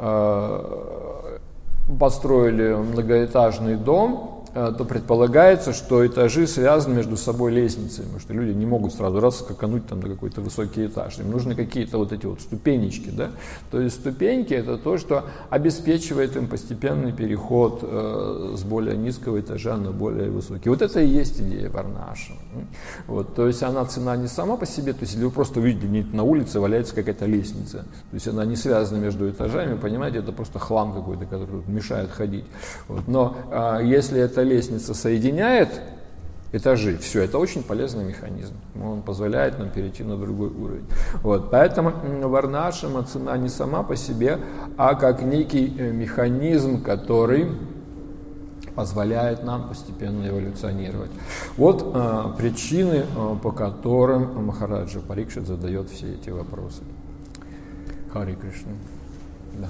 построили многоэтажный дом, то предполагается, что этажи связаны между собой лестницей, потому что люди не могут сразу раз скакануть там на какой-то высокий этаж. Им нужны какие-то вот эти вот ступенечки, да? То есть ступеньки — это то, что обеспечивает им постепенный переход э, с более низкого этажа на более высокий. Вот это и есть идея варнашрама. Вот, то есть она цена не сама по себе, то есть если вы просто увидели, на улице валяется какая-то лестница, то есть она не связана между этажами, понимаете, это просто хлам какой-то, который мешает ходить. Вот, но э, если это лестница соединяет этажи, все, это очень полезный механизм. Он позволяет нам перейти на другой уровень. Вот, поэтому варнашрама цена не сама по себе, а как некий механизм, который позволяет нам постепенно эволюционировать. Вот э, причины, э, по которым Махараджа Парикшит задает все эти вопросы. Хари Кришна. Да.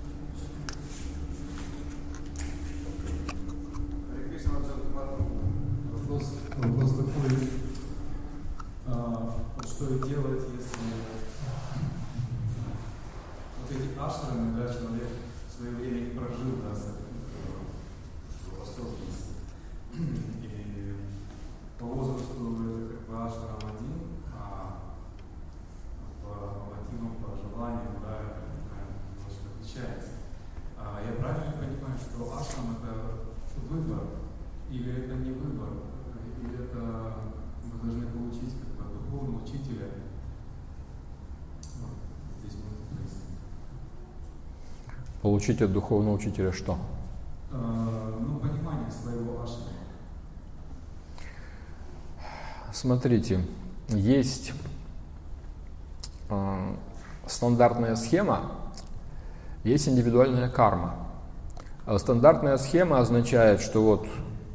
Вопрос такой, а, что делать, если вот эти ашрамы, да, человек в свое время их прожил, да, в осознанности. И по возрасту это как бы ашрам один, а получить от духовного учителя что? Э, ну, понимание своего ашрама. Смотрите, есть э, стандартная схема, есть индивидуальная карма. А стандартная схема означает, что вот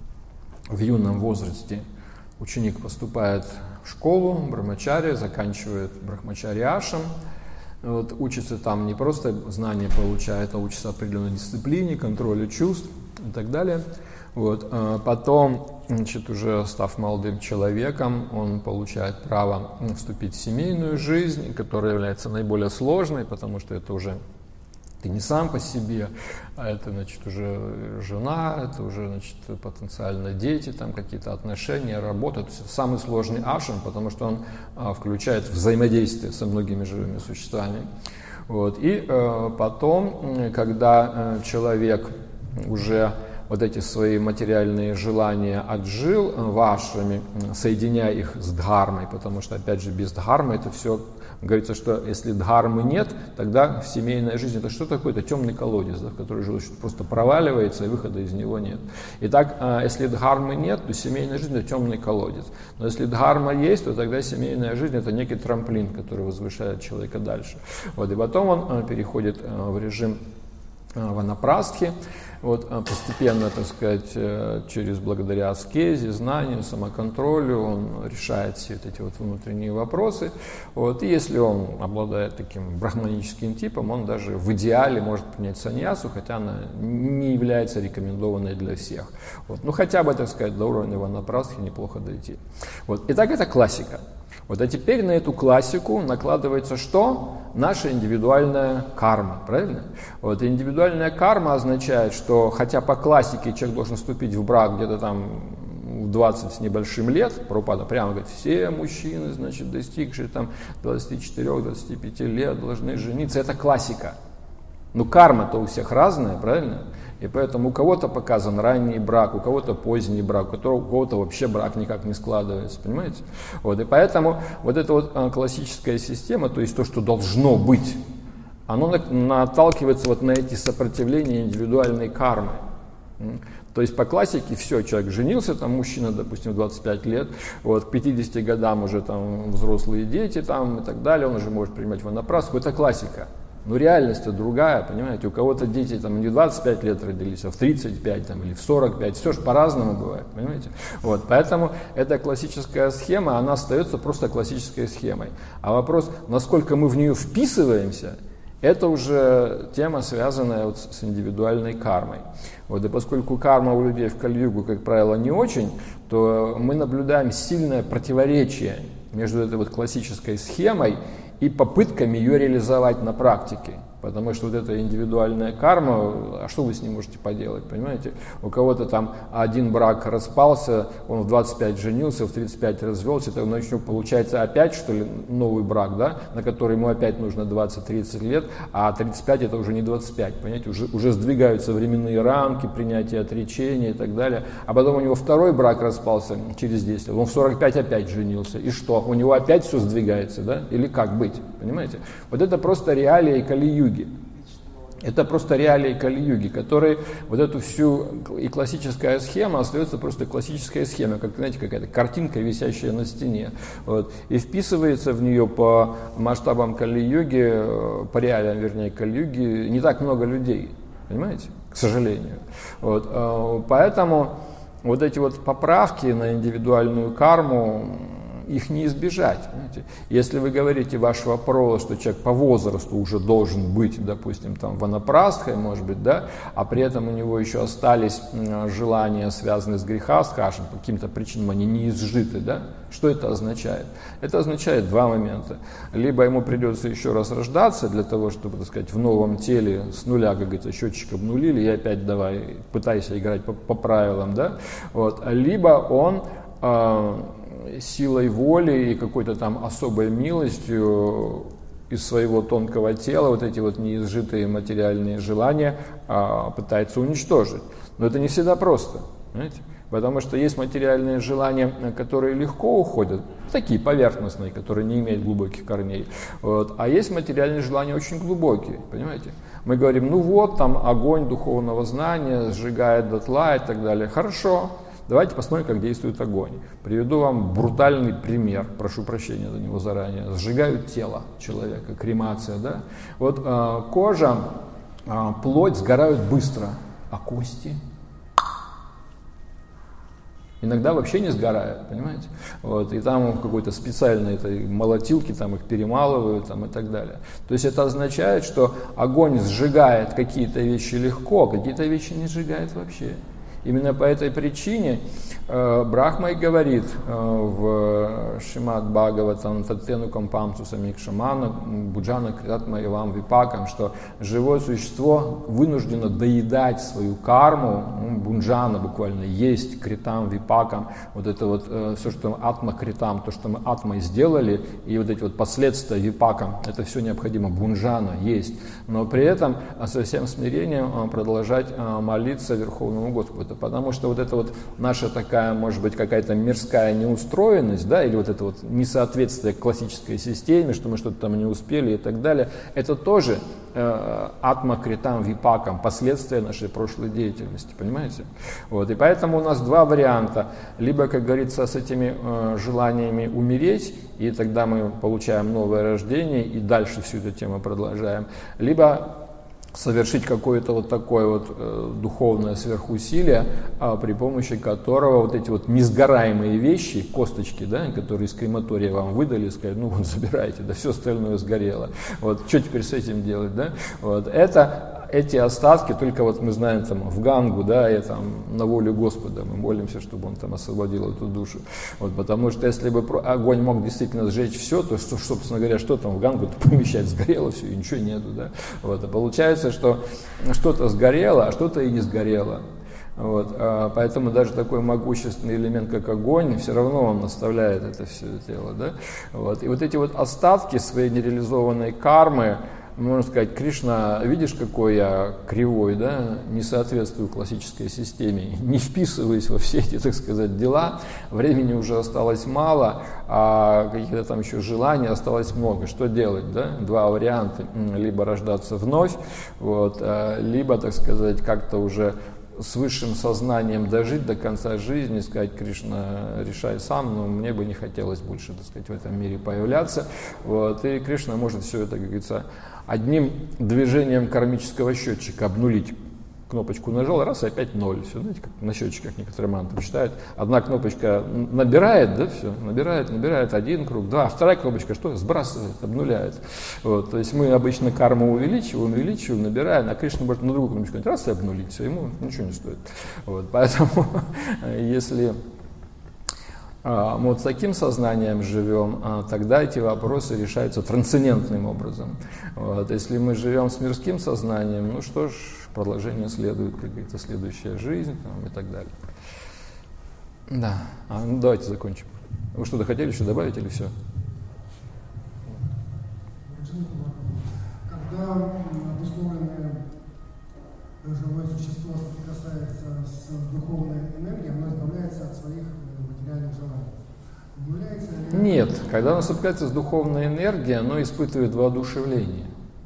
в юном возрасте ученик поступает в школу, брахмачарья, заканчивает брахмачарья-ашрам, вот, учится там не просто знания получает, а учится определенной дисциплине, контролю чувств и так далее. Вот. А потом, значит, уже став молодым человеком, он получает право вступить в семейную жизнь, которая является наиболее сложной, потому что это уже ты не сам по себе, а это, значит, уже жена, это уже, значит, потенциально дети, там какие-то отношения, работа. Это самый сложный ашрам, потому что он а, включает взаимодействие со многими живыми существами. Вот. И э, потом, когда э, человек уже вот эти свои материальные желания отжил в ашраме, соединяя их с дхармой, потому что, опять же, без дхармы это все, говорится, что если дхармы нет, тогда семейная жизнь это что такое? Это темный колодец, да, в который же просто проваливается и выхода из него нет. Итак, если дхармы нет, то семейная жизнь это темный колодец. Но если дхарма есть, то тогда семейная жизнь это некий трамплин, который возвышает человека дальше. Вот, и потом он переходит в режим ванапрастхи. Вот, постепенно, так сказать, через благодаря аскезе, знанию, самоконтролю он решает все вот эти вот внутренние вопросы. Вот, и если он обладает таким брахманическим типом, он даже в идеале может принять саньясу, хотя она не является рекомендованной для всех. Вот, ну хотя бы, так сказать, до уровня ванапрастхи неплохо дойти. Вот, итак, это классика. Вот, а теперь на эту классику накладывается что? Наша индивидуальная карма, правильно? Вот, индивидуальная карма означает, что хотя по классике человек должен вступить в брак где-то там в двадцать с небольшим лет, Прабхупада прямо говорит, все мужчины, значит, достигшие там двадцати четырёх — двадцати пяти лет должны жениться, это классика. Но карма-то у всех разная, правильно? И поэтому у кого-то показан ранний брак, у кого-то поздний брак, у кого-то вообще брак никак не складывается, понимаете? Вот, и поэтому вот эта вот классическая система, то есть то, что должно быть, оно наталкивается вот на эти сопротивления индивидуальной кармы. То есть по классике все, человек женился, там мужчина, допустим, в двадцать пять лет, вот, к пятидесяти годам уже там взрослые дети там, и так далее, он уже может принимать ванапрастху, это классика. Но реальность-то другая, понимаете, у кого-то дети там не в двадцать пять лет родились, а в тридцать пять там, или в сорок пять, все же по-разному бывает, понимаете. Вот, поэтому эта классическая схема, она остается просто классической схемой. А вопрос, насколько мы в нее вписываемся, это уже тема, связанная вот с индивидуальной кармой. Вот, и поскольку карма у людей в Кали-югу, как правило, не очень, то мы наблюдаем сильное противоречие между этой вот классической схемой и попытками ее реализовать на практике. Потому что вот эта индивидуальная карма, а что вы с ней можете поделать, понимаете? У кого-то там один брак распался, он в двадцать пять женился, в тридцать пять развелся, то начнет, получается опять, что ли, новый брак, да, на который ему опять нужно двадцать-тридцать лет, а тридцать пять это уже не двадцать пять, понимаете? Уже, уже сдвигаются временные рамки, принятие отречения и так далее. А потом у него второй брак распался через десять лет, он в сорок пять опять женился. И что? У него опять все сдвигается, да? Или как быть, понимаете? Вот это просто реалии Кали-юги. Это просто реалии Кали-юги, которые вот эту всю и классическая схема остается просто классическая схема, как, знаете, какая-то картинка, висящая на стене. Вот. И вписывается в нее по масштабам Кали-юги, по реалиям, вернее, Кали-юги, не так много людей, понимаете, к сожалению. Вот. Поэтому вот эти вот поправки на индивидуальную карму, их не избежать. Понимаете? Если вы говорите ваш вопрос, что человек по возрасту уже должен быть, допустим, там ванапрастхой, может быть, да, а при этом у него еще остались желания, связанные с грехастхашем, по каким-то причинам они не изжиты, да, что это означает? Это означает два момента. Либо ему придется еще раз рождаться для того, чтобы, так сказать, в новом теле с нуля, как говорится, счетчик обнулили, и опять давай, пытайся играть по, по правилам, да, вот, либо он э, силой воли и какой-то там особой милостью из своего тонкого тела вот эти вот неизжитые материальные желания а, пытается уничтожить. Но это не всегда просто. Понимаете? Потому что есть материальные желания, которые легко уходят, такие поверхностные, которые не имеют глубоких корней. Вот. А есть материальные желания очень глубокие, понимаете? Мы говорим, ну вот, там огонь духовного знания сжигает дотла и так далее. Хорошо, давайте посмотрим, как действует огонь. Приведу вам брутальный пример, прошу прощения за него заранее. Сжигают тело человека, кремация, да? Вот э, кожа, э, плоть сгорают быстро, а кости иногда вообще не сгорают, понимаете? Вот, и там какой-то специальной этой молотилки там их перемалывают там, и так далее. То есть это означает, что огонь сжигает какие-то вещи легко, какие-то вещи не сжигает вообще. Именно по этой причине э, Брахма и говорит э, в Шримад Бхагаватам Таттену Кампамсу Самик Шамана Буджана Критатма Ивам Випакам, что живое существо вынуждено доедать свою карму, ну, бунджана буквально есть критам випакам, вот это вот э, все, что атма критам, то, что мы атмой сделали, и вот эти вот последствия випакам, это все необходимо бунджана есть, но при этом со всем смирением э, продолжать э, молиться Верховному Господу. Потому что вот это вот наша такая, может быть, какая-то мирская неустроенность, да, или вот это вот несоответствие классической системе, что мы что-то там не успели и так далее, это тоже э, атма-критам випакам, последствия нашей прошлой деятельности, понимаете? Вот, и поэтому у нас два варианта. Либо, как говорится, с этими э, желаниями умереть, и тогда мы получаем новое рождение, и дальше всю эту тему продолжаем. Либо совершить какое-то вот такое вот э, духовное сверхусилие, а, при помощи которого вот эти вот несгораемые вещи, косточки, да, которые из крематория вам выдали, сказать, ну вот забирайте, да все остальное сгорело. Вот что теперь с этим делать, да? Вот это эти остатки, только вот мы знаем там в Гангу, да, и там на волю Господа мы молимся, чтобы он там освободил эту душу. Вот, потому что если бы огонь мог действительно сжечь все, то, что, собственно говоря, что там в Гангу-то помещать, сгорело все, и ничего нету, да. Вот, а получается, что что-то сгорело, а что-то и не сгорело. Вот, а поэтому даже такой могущественный элемент, как огонь, все равно он оставляет это все тело, да. Вот, и вот эти вот остатки своей нереализованной кармы, можно сказать, Кришна, видишь, какой я кривой, да, не соответствую классической системе, не вписываясь во все эти, так сказать, дела, времени уже осталось мало, а каких-то там еще желаний осталось много. Что делать, да? Два варианта: либо рождаться вновь, вот, либо, так сказать, как-то уже с высшим сознанием дожить до конца жизни, сказать, Кришна, решай сам, но мне бы не хотелось больше, так сказать, в этом мире появляться. Вот, и Кришна может все это, как говорится, одним движением кармического счетчика обнулить. Кнопочку нажал, раз, и опять ноль. Все, знаете, как на счетчиках некоторые мантры читают. Одна кнопочка набирает, да, все, набирает, набирает один круг, два, а вторая кнопочка что? Сбрасывает, обнуляет. Вот, то есть мы обычно карму увеличиваем, увеличиваем, набираем, а Кришна может на другую кнопочку раз и обнулить, все, ему ничего не стоит. Вот, поэтому, если мы вот с таким сознанием живем, тогда эти вопросы решаются трансцендентным образом. Вот, если мы живем с мирским сознанием, ну что ж, продолжение следует, как говорится, следующая жизнь там, и так далее. Да, а, ну давайте закончим. Вы что-то хотели еще добавить или все? Когда обусловленное живое существо соприкасается с духовной энергией, оно избавляется от своих материальных желаний. Является ли... Нет, когда оно соприкасается с духовной энергией, оно испытывает воодушевление.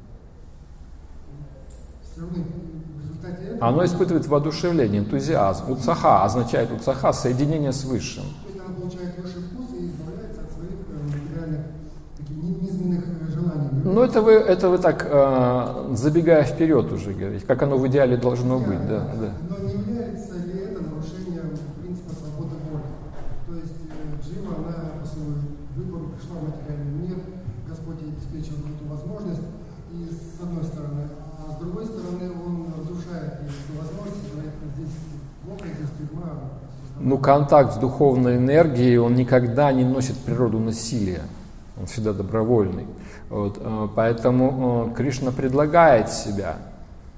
Все равно в результате этого... Оно испытывает воодушевление, энтузиазм. Уцаха означает уцаха, соединение с Высшим. То есть оно получает высший вкус и избавляется от своих материальных, таких низменных желаний. Ну, это вы, это вы так, э, забегая вперед уже говорите, как оно в идеале должно быть. Да, да, да. Но не является ли это нарушением принципа свободы воли? То есть э, Джива, она по своему выбору пришла в материальный мир, Господь ей обеспечил эту возможность, и с одной стороны, а с другой стороны он разрушает эту возможность, говорит, здесь плохо, здесь тюрьма. Ну, контакт с духовной энергией, он никогда не носит природу насилия, он всегда добровольный. Вот, поэтому Кришна предлагает себя.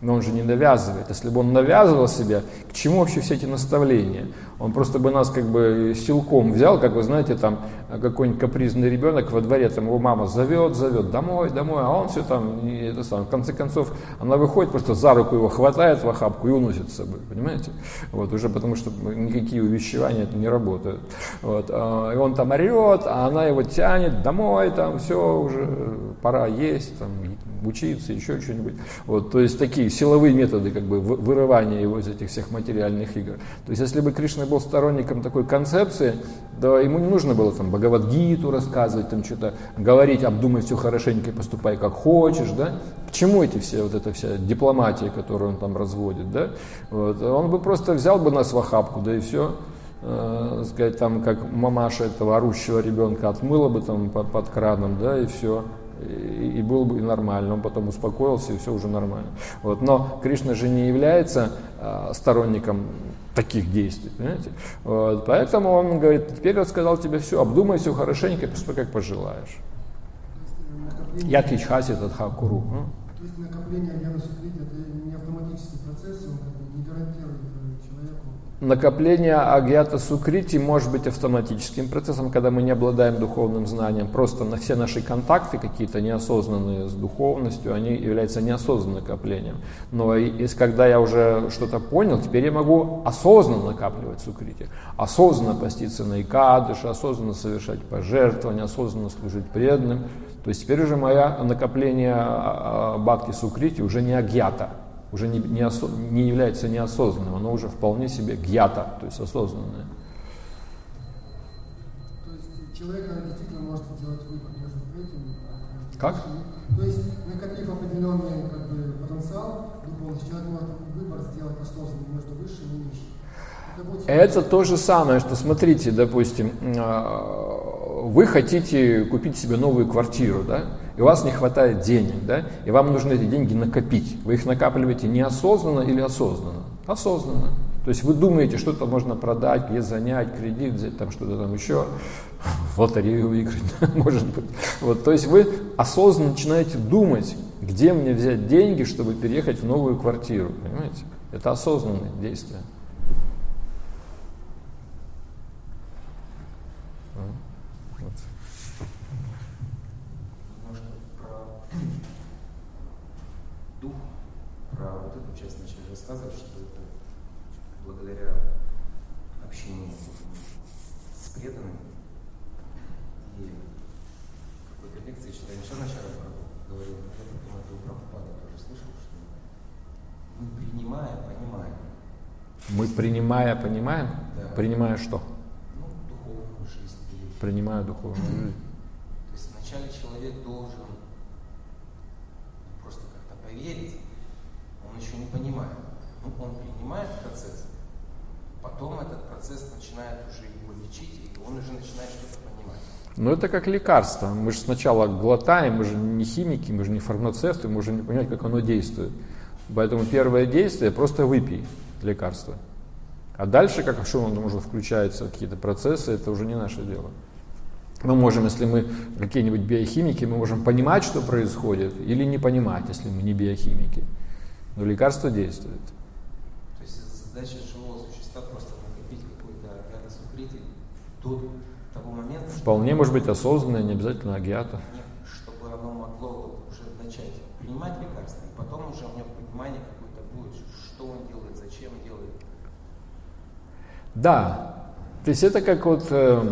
Но он же не навязывает. Если бы он навязывал себя, к чему вообще все эти наставления? Он просто бы нас как бы силком взял, как вы знаете, там какой-нибудь капризный ребенок во дворе, там его мама зовет, зовет, домой, домой, а он все там, и это самое. В конце концов, она выходит, просто за руку его хватает в охапку и уносит с собой, понимаете? Вот, уже потому что никакие увещевания это не работают. Вот, а, и он там орет, а она его тянет домой, там все, уже пора есть, там, учиться, еще что-нибудь. Вот, то есть такие силовые методы как бы вырывания его из этих всех материальных игр. То есть если бы Кришна был сторонником такой концепции, да ему не нужно было там Бхагавад-гиту рассказывать, там что-то говорить, обдумай все хорошенько и поступай как хочешь, да? К чему эти все, вот эта вся дипломатия, которую он там разводит, да? Вот. Он бы просто взял бы нас в охапку, да и все. Э, сказать, там, как мамаша этого орущего ребенка отмыла бы там под, под краном, да, и все. И, и было бы нормально, он потом успокоился, и все уже нормально. Вот. Но Кришна же не является э, сторонником таких действий, понимаете? Вот. Поэтому он говорит, теперь я сказал тебе все, обдумай все хорошенько, и поступай, как пожелаешь. Я кичхаси тадха куру. То есть накопление гьяна сукрити это не автоматический процесс, он как бы не гарантирует человеку. Накопление агьята сукрити может быть автоматическим процессом, когда мы не обладаем духовным знанием. Просто на все наши контакты какие-то неосознанные с духовностью, они являются неосознанным накоплением. Но если когда я уже что-то понял, теперь я могу осознанно накапливать сукрити, осознанно поститься на икадыши, осознанно совершать пожертвования, осознанно служить преданным. То есть теперь уже мое накопление бхакти сукрити уже не агьята. Уже не, не, осо, не является неосознанным, оно уже вполне себе гьята, то есть осознанное. То есть человек действительно может сделать выбор между этим. Как? То есть, накопив определенный как бы, потенциал духовности, человек может выбор сделать осознанный между высшим и низшим. Это то же самое, что смотрите, допустим, вы хотите купить себе новую квартиру, да, и у вас не хватает денег, да, и вам нужно эти деньги накопить. Вы их накапливаете неосознанно или осознанно? Осознанно. То есть вы думаете, что-то можно продать, где занять, кредит взять, там что-то там еще, в лотерею выиграть, может быть. Вот, то есть вы осознанно начинаете думать, где мне взять деньги, чтобы переехать в новую квартиру, понимаете? Это осознанное действие. Про вот эту часть начали рассказывать, что это благодаря общению с преданными. И в какой-то лекции, что я еще вначале говорил, я потом это у Прабхупады тоже слышал, что мы принимая, понимаем. Мы принимая, понимаем? Да. Принимая что? Ну, духовную жизнь. Принимая духовную жизнь. То есть вначале человек должен просто как-то поверить. Он еще не понимает. Ну, он принимает процесс, потом этот процесс начинает уже его лечить, и он уже начинает что-то понимать. Ну, это как лекарство. Мы же сначала глотаем, мы же не химики, мы же не фармацевты, мы можем не понять, как оно действует. Поэтому первое действие – просто выпей лекарство. А дальше, как что оно уже включается, какие-то процессы, это уже не наше дело. Мы можем, если мы какие-нибудь биохимики, мы можем понимать, что происходит, или не понимать, если мы не биохимики. Но лекарство действует. То есть задача живого существа просто накопить какой-то агьята сукрити до того момента, вполне может быть осознанное, не обязательно агьята. Чтобы оно могло уже начать принимать лекарства, и потом уже у него понимание какое-то будет, что он делает, зачем делает. Да, то есть это как вот э,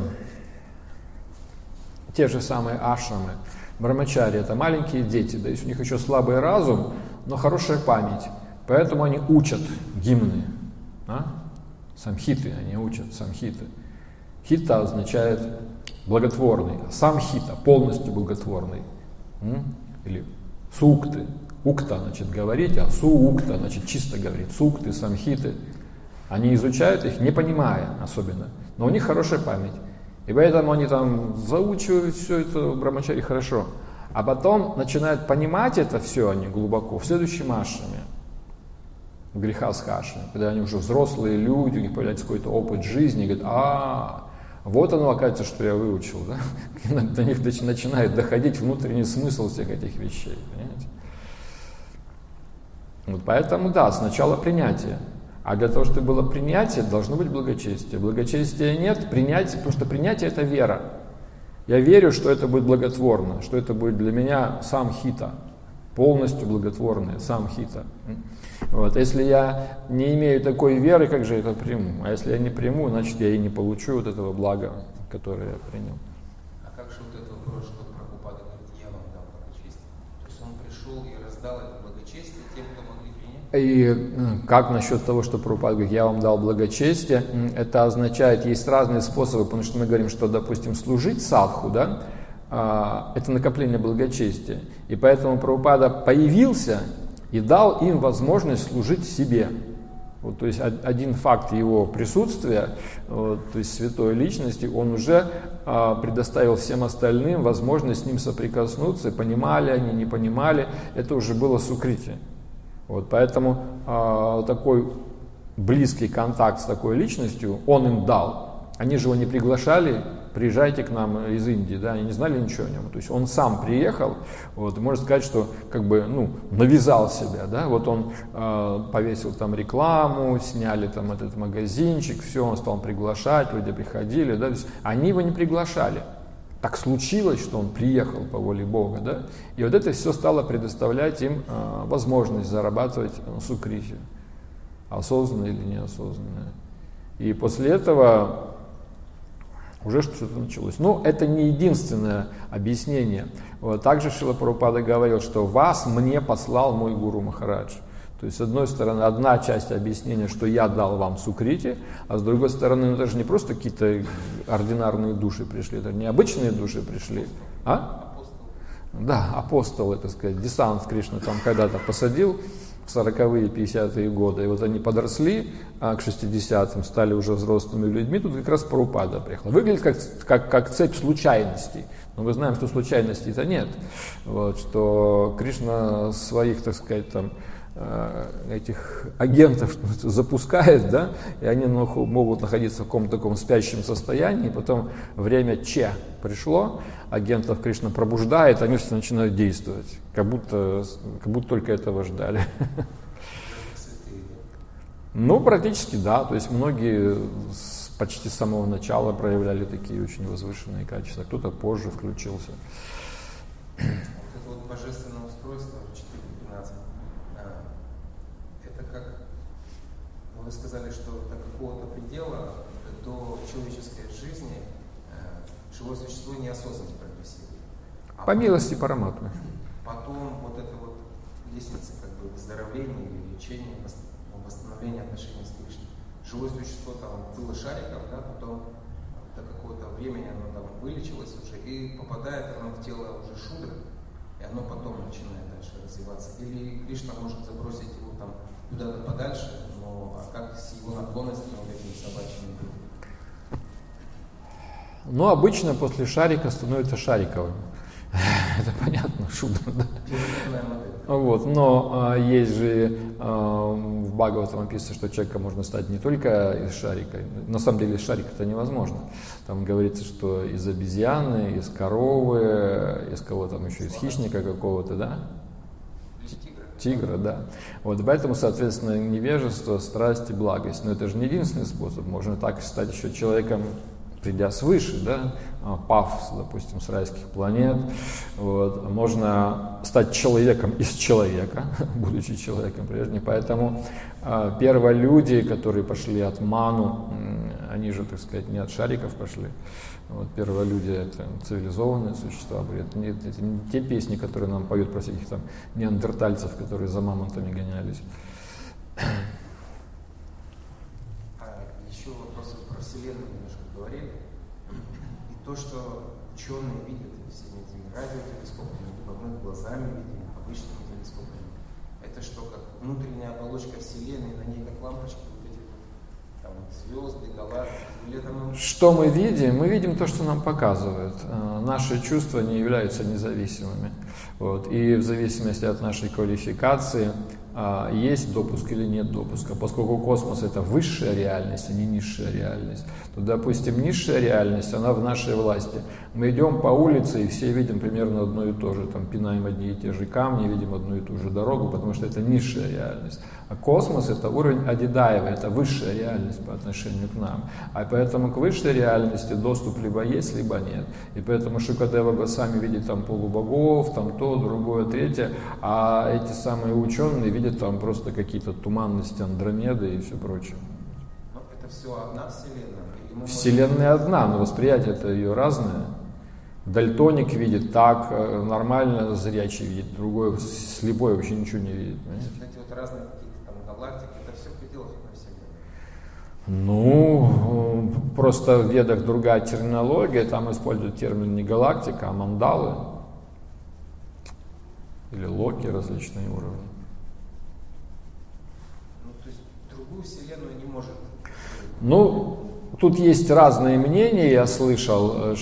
те же самые ашрамы. Брамачари — это маленькие дети, да, есть у них еще слабый разум, но хорошая память. Поэтому они учат гимны. А? Самхиты, они учат самхиты. Хита означает благотворный, а самхита полностью благотворный. М? Или сукты. Укта, значит, говорить, а суукта, значит, чисто говорить. Сукты, самхиты. Они изучают их, не понимая особенно, но у них хорошая память. И поэтому они там заучивают все это в Брамачари хорошо. А потом начинают понимать это все они глубоко в следующем ашраме, в грехасхашраме, когда они уже взрослые люди, у них появляется какой-то опыт жизни, и говорят, а, вот оно, оказывается, что я выучил. Да? До них начинает доходить внутренний смысл всех этих вещей. Понимаете? Вот поэтому, да, сначала принятие. А для того, чтобы было принятие, должно быть благочестие. Благочестия нет, принятие, потому что принятие – это вера. Я верю, что это будет благотворно, что это будет для меня сам хита, полностью благотворное, сам хита. Вот. Если я не имею такой веры, как же это приму? А если я не приму, значит я и не получу вот этого блага, которое я принял. А как же вот этот вопрос, что Прабхупада говорит, я вам дал благочестие? То есть он пришел и раздал это благочестие тем, кто могли принять? И как насчет того, что Прабхупада говорит, я вам дал благочестие, это означает, есть разные способы, потому что мы говорим, что, допустим, служить садху, да, это накопление благочестия. И поэтому Прабхупада появился и дал им возможность служить себе. Вот, то есть один факт его присутствия, вот, то есть святой личности, он уже а, предоставил всем остальным возможность с ним соприкоснуться, понимали они, не понимали, это уже было сукрити. Вот, поэтому а, такой близкий контакт с такой личностью он им дал. Они же его не приглашали, приезжайте к нам из Индии, да, они не знали ничего о нем. То есть он сам приехал, вот, можно сказать, что как бы, ну, навязал себя, да, вот он э, повесил там рекламу, сняли там этот магазинчик, все, он стал приглашать, люди приходили, да, то есть они его не приглашали. Так случилось, что он приехал по воле Бога, да, и вот это все стало предоставлять им э, возможность зарабатывать э, сукрити, осознанно или неосознанно. И после этого уже что-то началось. Но это не единственное объяснение. Вот. Также Шрила Прабхупада говорил, что вас мне послал мой гуру Махарадж. То есть, с одной стороны, одна часть объяснения, что я дал вам сукрити, а с другой стороны, ну, это же не просто какие-то ординарные души пришли, это не обычные души пришли. А? Да, апостолы, так сказать, десант Кришна там когда-то посадил в сороковые, пятидесятые годы, и вот они подросли а, к шестидесятым, стали уже взрослыми людьми, тут как раз Прабхупада приехал. Выглядит как, как, как цепь случайностей, но мы знаем, что случайностей-то нет, вот, что Кришна своих, так сказать, там, этих агентов запускает, да, и они могут находиться в каком-то таком спящем состоянии, потом время Че пришло, агентов Кришна пробуждает, они все начинают действовать, как будто, как будто только этого ждали. Ну, практически да, то есть многие с, почти с самого начала проявляли такие очень возвышенные качества, кто-то позже включился. Вот это вот божественное устройство четыре двенадцать. Это как, вы сказали, что до какого-то предела, до человеческой жизни, живое существо неосознанно прогрессирует. А по милости Параматмы. Потом вот эта вот лестница как бы выздоровления или лечения, восстановления отношений с Кришной. Живое существо там было шариком, да, потом до какого-то времени оно там вылечилось уже и попадает оно в тело уже шудры, и оно потом начинает дальше развиваться. Или Кришна может забросить его там куда-то подальше, но а как с его наклонностями вот этими собачьими? Ну, обычно после шарика становится шариковым. Это понятно, шудра, да? Вот, но а, есть же а, в Бхагаватам написано, что человека можно стать не только из шарика. На самом деле из шарика это невозможно. Там говорится, что из обезьяны, из коровы, из кого там еще, из хищника какого-то, да? Тигра, да. Вот, поэтому, соответственно, невежество, страсть и благость. Но это же не единственный способ. Можно так стать еще человеком, придя свыше, да, пав, допустим, с райских планет. Вот. Можно стать человеком из человека, будучи человеком прежде. Поэтому э, первые люди, которые пошли от Ману, э, они же, так сказать, не от шариков пошли. Вот, первые люди — это цивилизованные существа были. Это не, это не те песни, которые нам поют про всяких там неандертальцев, которые за мамонтами гонялись. А еще вопросы про Вселенную немножко говорили. И то, что ученые видят всеми этими радиотелескопами, либо мы глазами видим, обычными телескопами, это что, как внутренняя оболочка Вселенной, на ней как лампочки, вот эти вот, там, звезды, галактики, или это мы... Что мы видим? Мы видим то, что нам показывают. Наши чувства не являются независимыми. Вот. И в зависимости от нашей квалификации а, есть допуск или нет допуска. Поскольку космос — это высшая реальность, а не низшая реальность, то, допустим, низшая реальность, она в нашей власти. Мы идем по улице и все видим примерно одно и то же, там пинаем одни и те же камни, видим одну и ту же дорогу, потому что это низшая реальность. А космос — это уровень Адидаева, это высшая реальность по отношению к нам. А поэтому к высшей реальности доступ либо есть, либо нет. И поэтому Шукадева Госвами видит там полубогов, там то, другое, третье, а эти самые ученые видят там просто какие-то туманности Андромеды и все прочее. Но это все одна Вселенная? Вселенная одна, но восприятие-то ее разное. Дальтоник видит так, нормально зрячий видит, другой слепой вообще ничего не видит. Понимаете? Эти вот разные какие-то там галактики, это все в пределах одной Вселенной? Ну, просто в ведах другая терминология, там используют термин не галактика, а мандалы. Или локи, различные уровни. Ну, то есть другую Вселенную не может... Ну, тут есть разные мнения. Я слышал,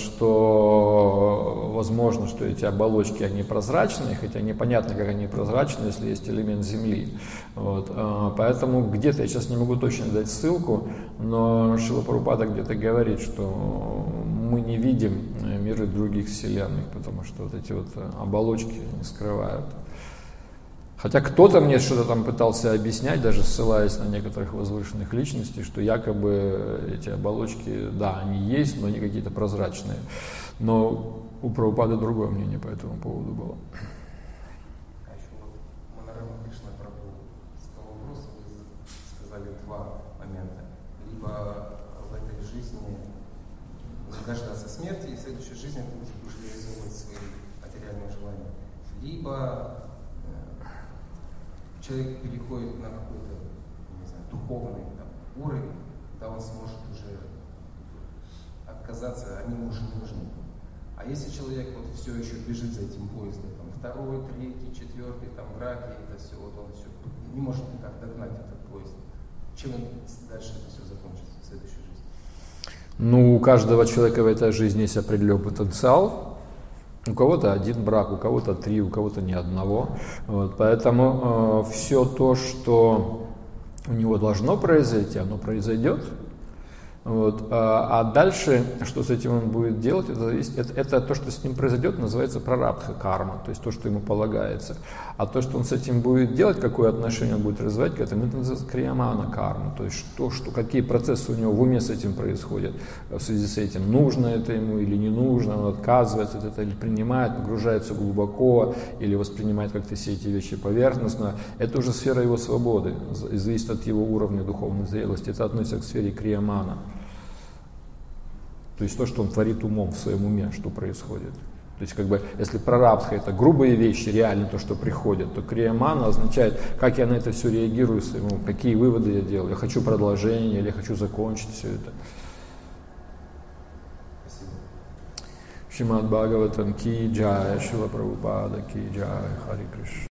что возможно, что эти оболочки, они прозрачные, хотя непонятно, как они прозрачны, если есть элемент Земли. Вот. Поэтому где-то, я сейчас не могу точно дать ссылку, но Шрила Прабхупада где-то говорит, что мы не видим миры других вселенных, потому что вот эти вот оболочки не скрывают. Хотя кто-то мне что-то там пытался объяснять, даже ссылаясь на некоторых возвышенных личностей, что якобы эти оболочки, да, они есть, но они какие-то прозрачные. Но у Прабхупады другое мнение по этому поводу было. А еще вот Манарама Кришна Прабху сказал вопрос, вы сказали два момента. Либо в этой жизни дождаться смерти, и в следующей жизни ты уже будешь реализовывать свои материальные желания. Либо человек переходит на какой-то, не знаю, духовный там, уровень, когда он сможет уже отказаться, они ему уже не нужны. А если человек вот все еще бежит за этим поездом, там, второй, третий, четвертый, там, браки, это все, вот он все не может никак догнать этот поезд. Чем дальше это все закончится в следующей жизни? Ну, у каждого человека в этой жизни есть определенный потенциал. У кого-то один брак, у кого-то три, у кого-то ни одного. Вот, поэтому э, все то, что у него должно произойти, оно произойдет. Вот, а, а дальше, что с этим он будет делать, это, зависит, это, это то, что с ним произойдет, называется прарабдха карма, то есть то, что ему полагается. А то, что он с этим будет делать, какое отношение он будет развивать к этому, это называется криямана карма, то есть что, что, какие процессы у него в уме с этим происходят, в связи с этим, нужно это ему или не нужно, он отказывается от этого или принимает, погружается глубоко, или воспринимает как-то все эти вещи поверхностно. Это уже сфера его свободы, зависит от его уровня духовной зрелости, это относится к сфере криямана. То есть то, что он творит умом, в своем уме, что происходит. То есть, как бы, если прарабдха — это грубые вещи, реально то, что приходит, то криямана означает, как я на это все реагирую, своему, какие выводы я делаю. Я хочу продолжения, или я хочу закончить все это. Спасибо. Шримад Бхагаватам ки джай, Шрила Прабхупада ки джай, Хари Кришна.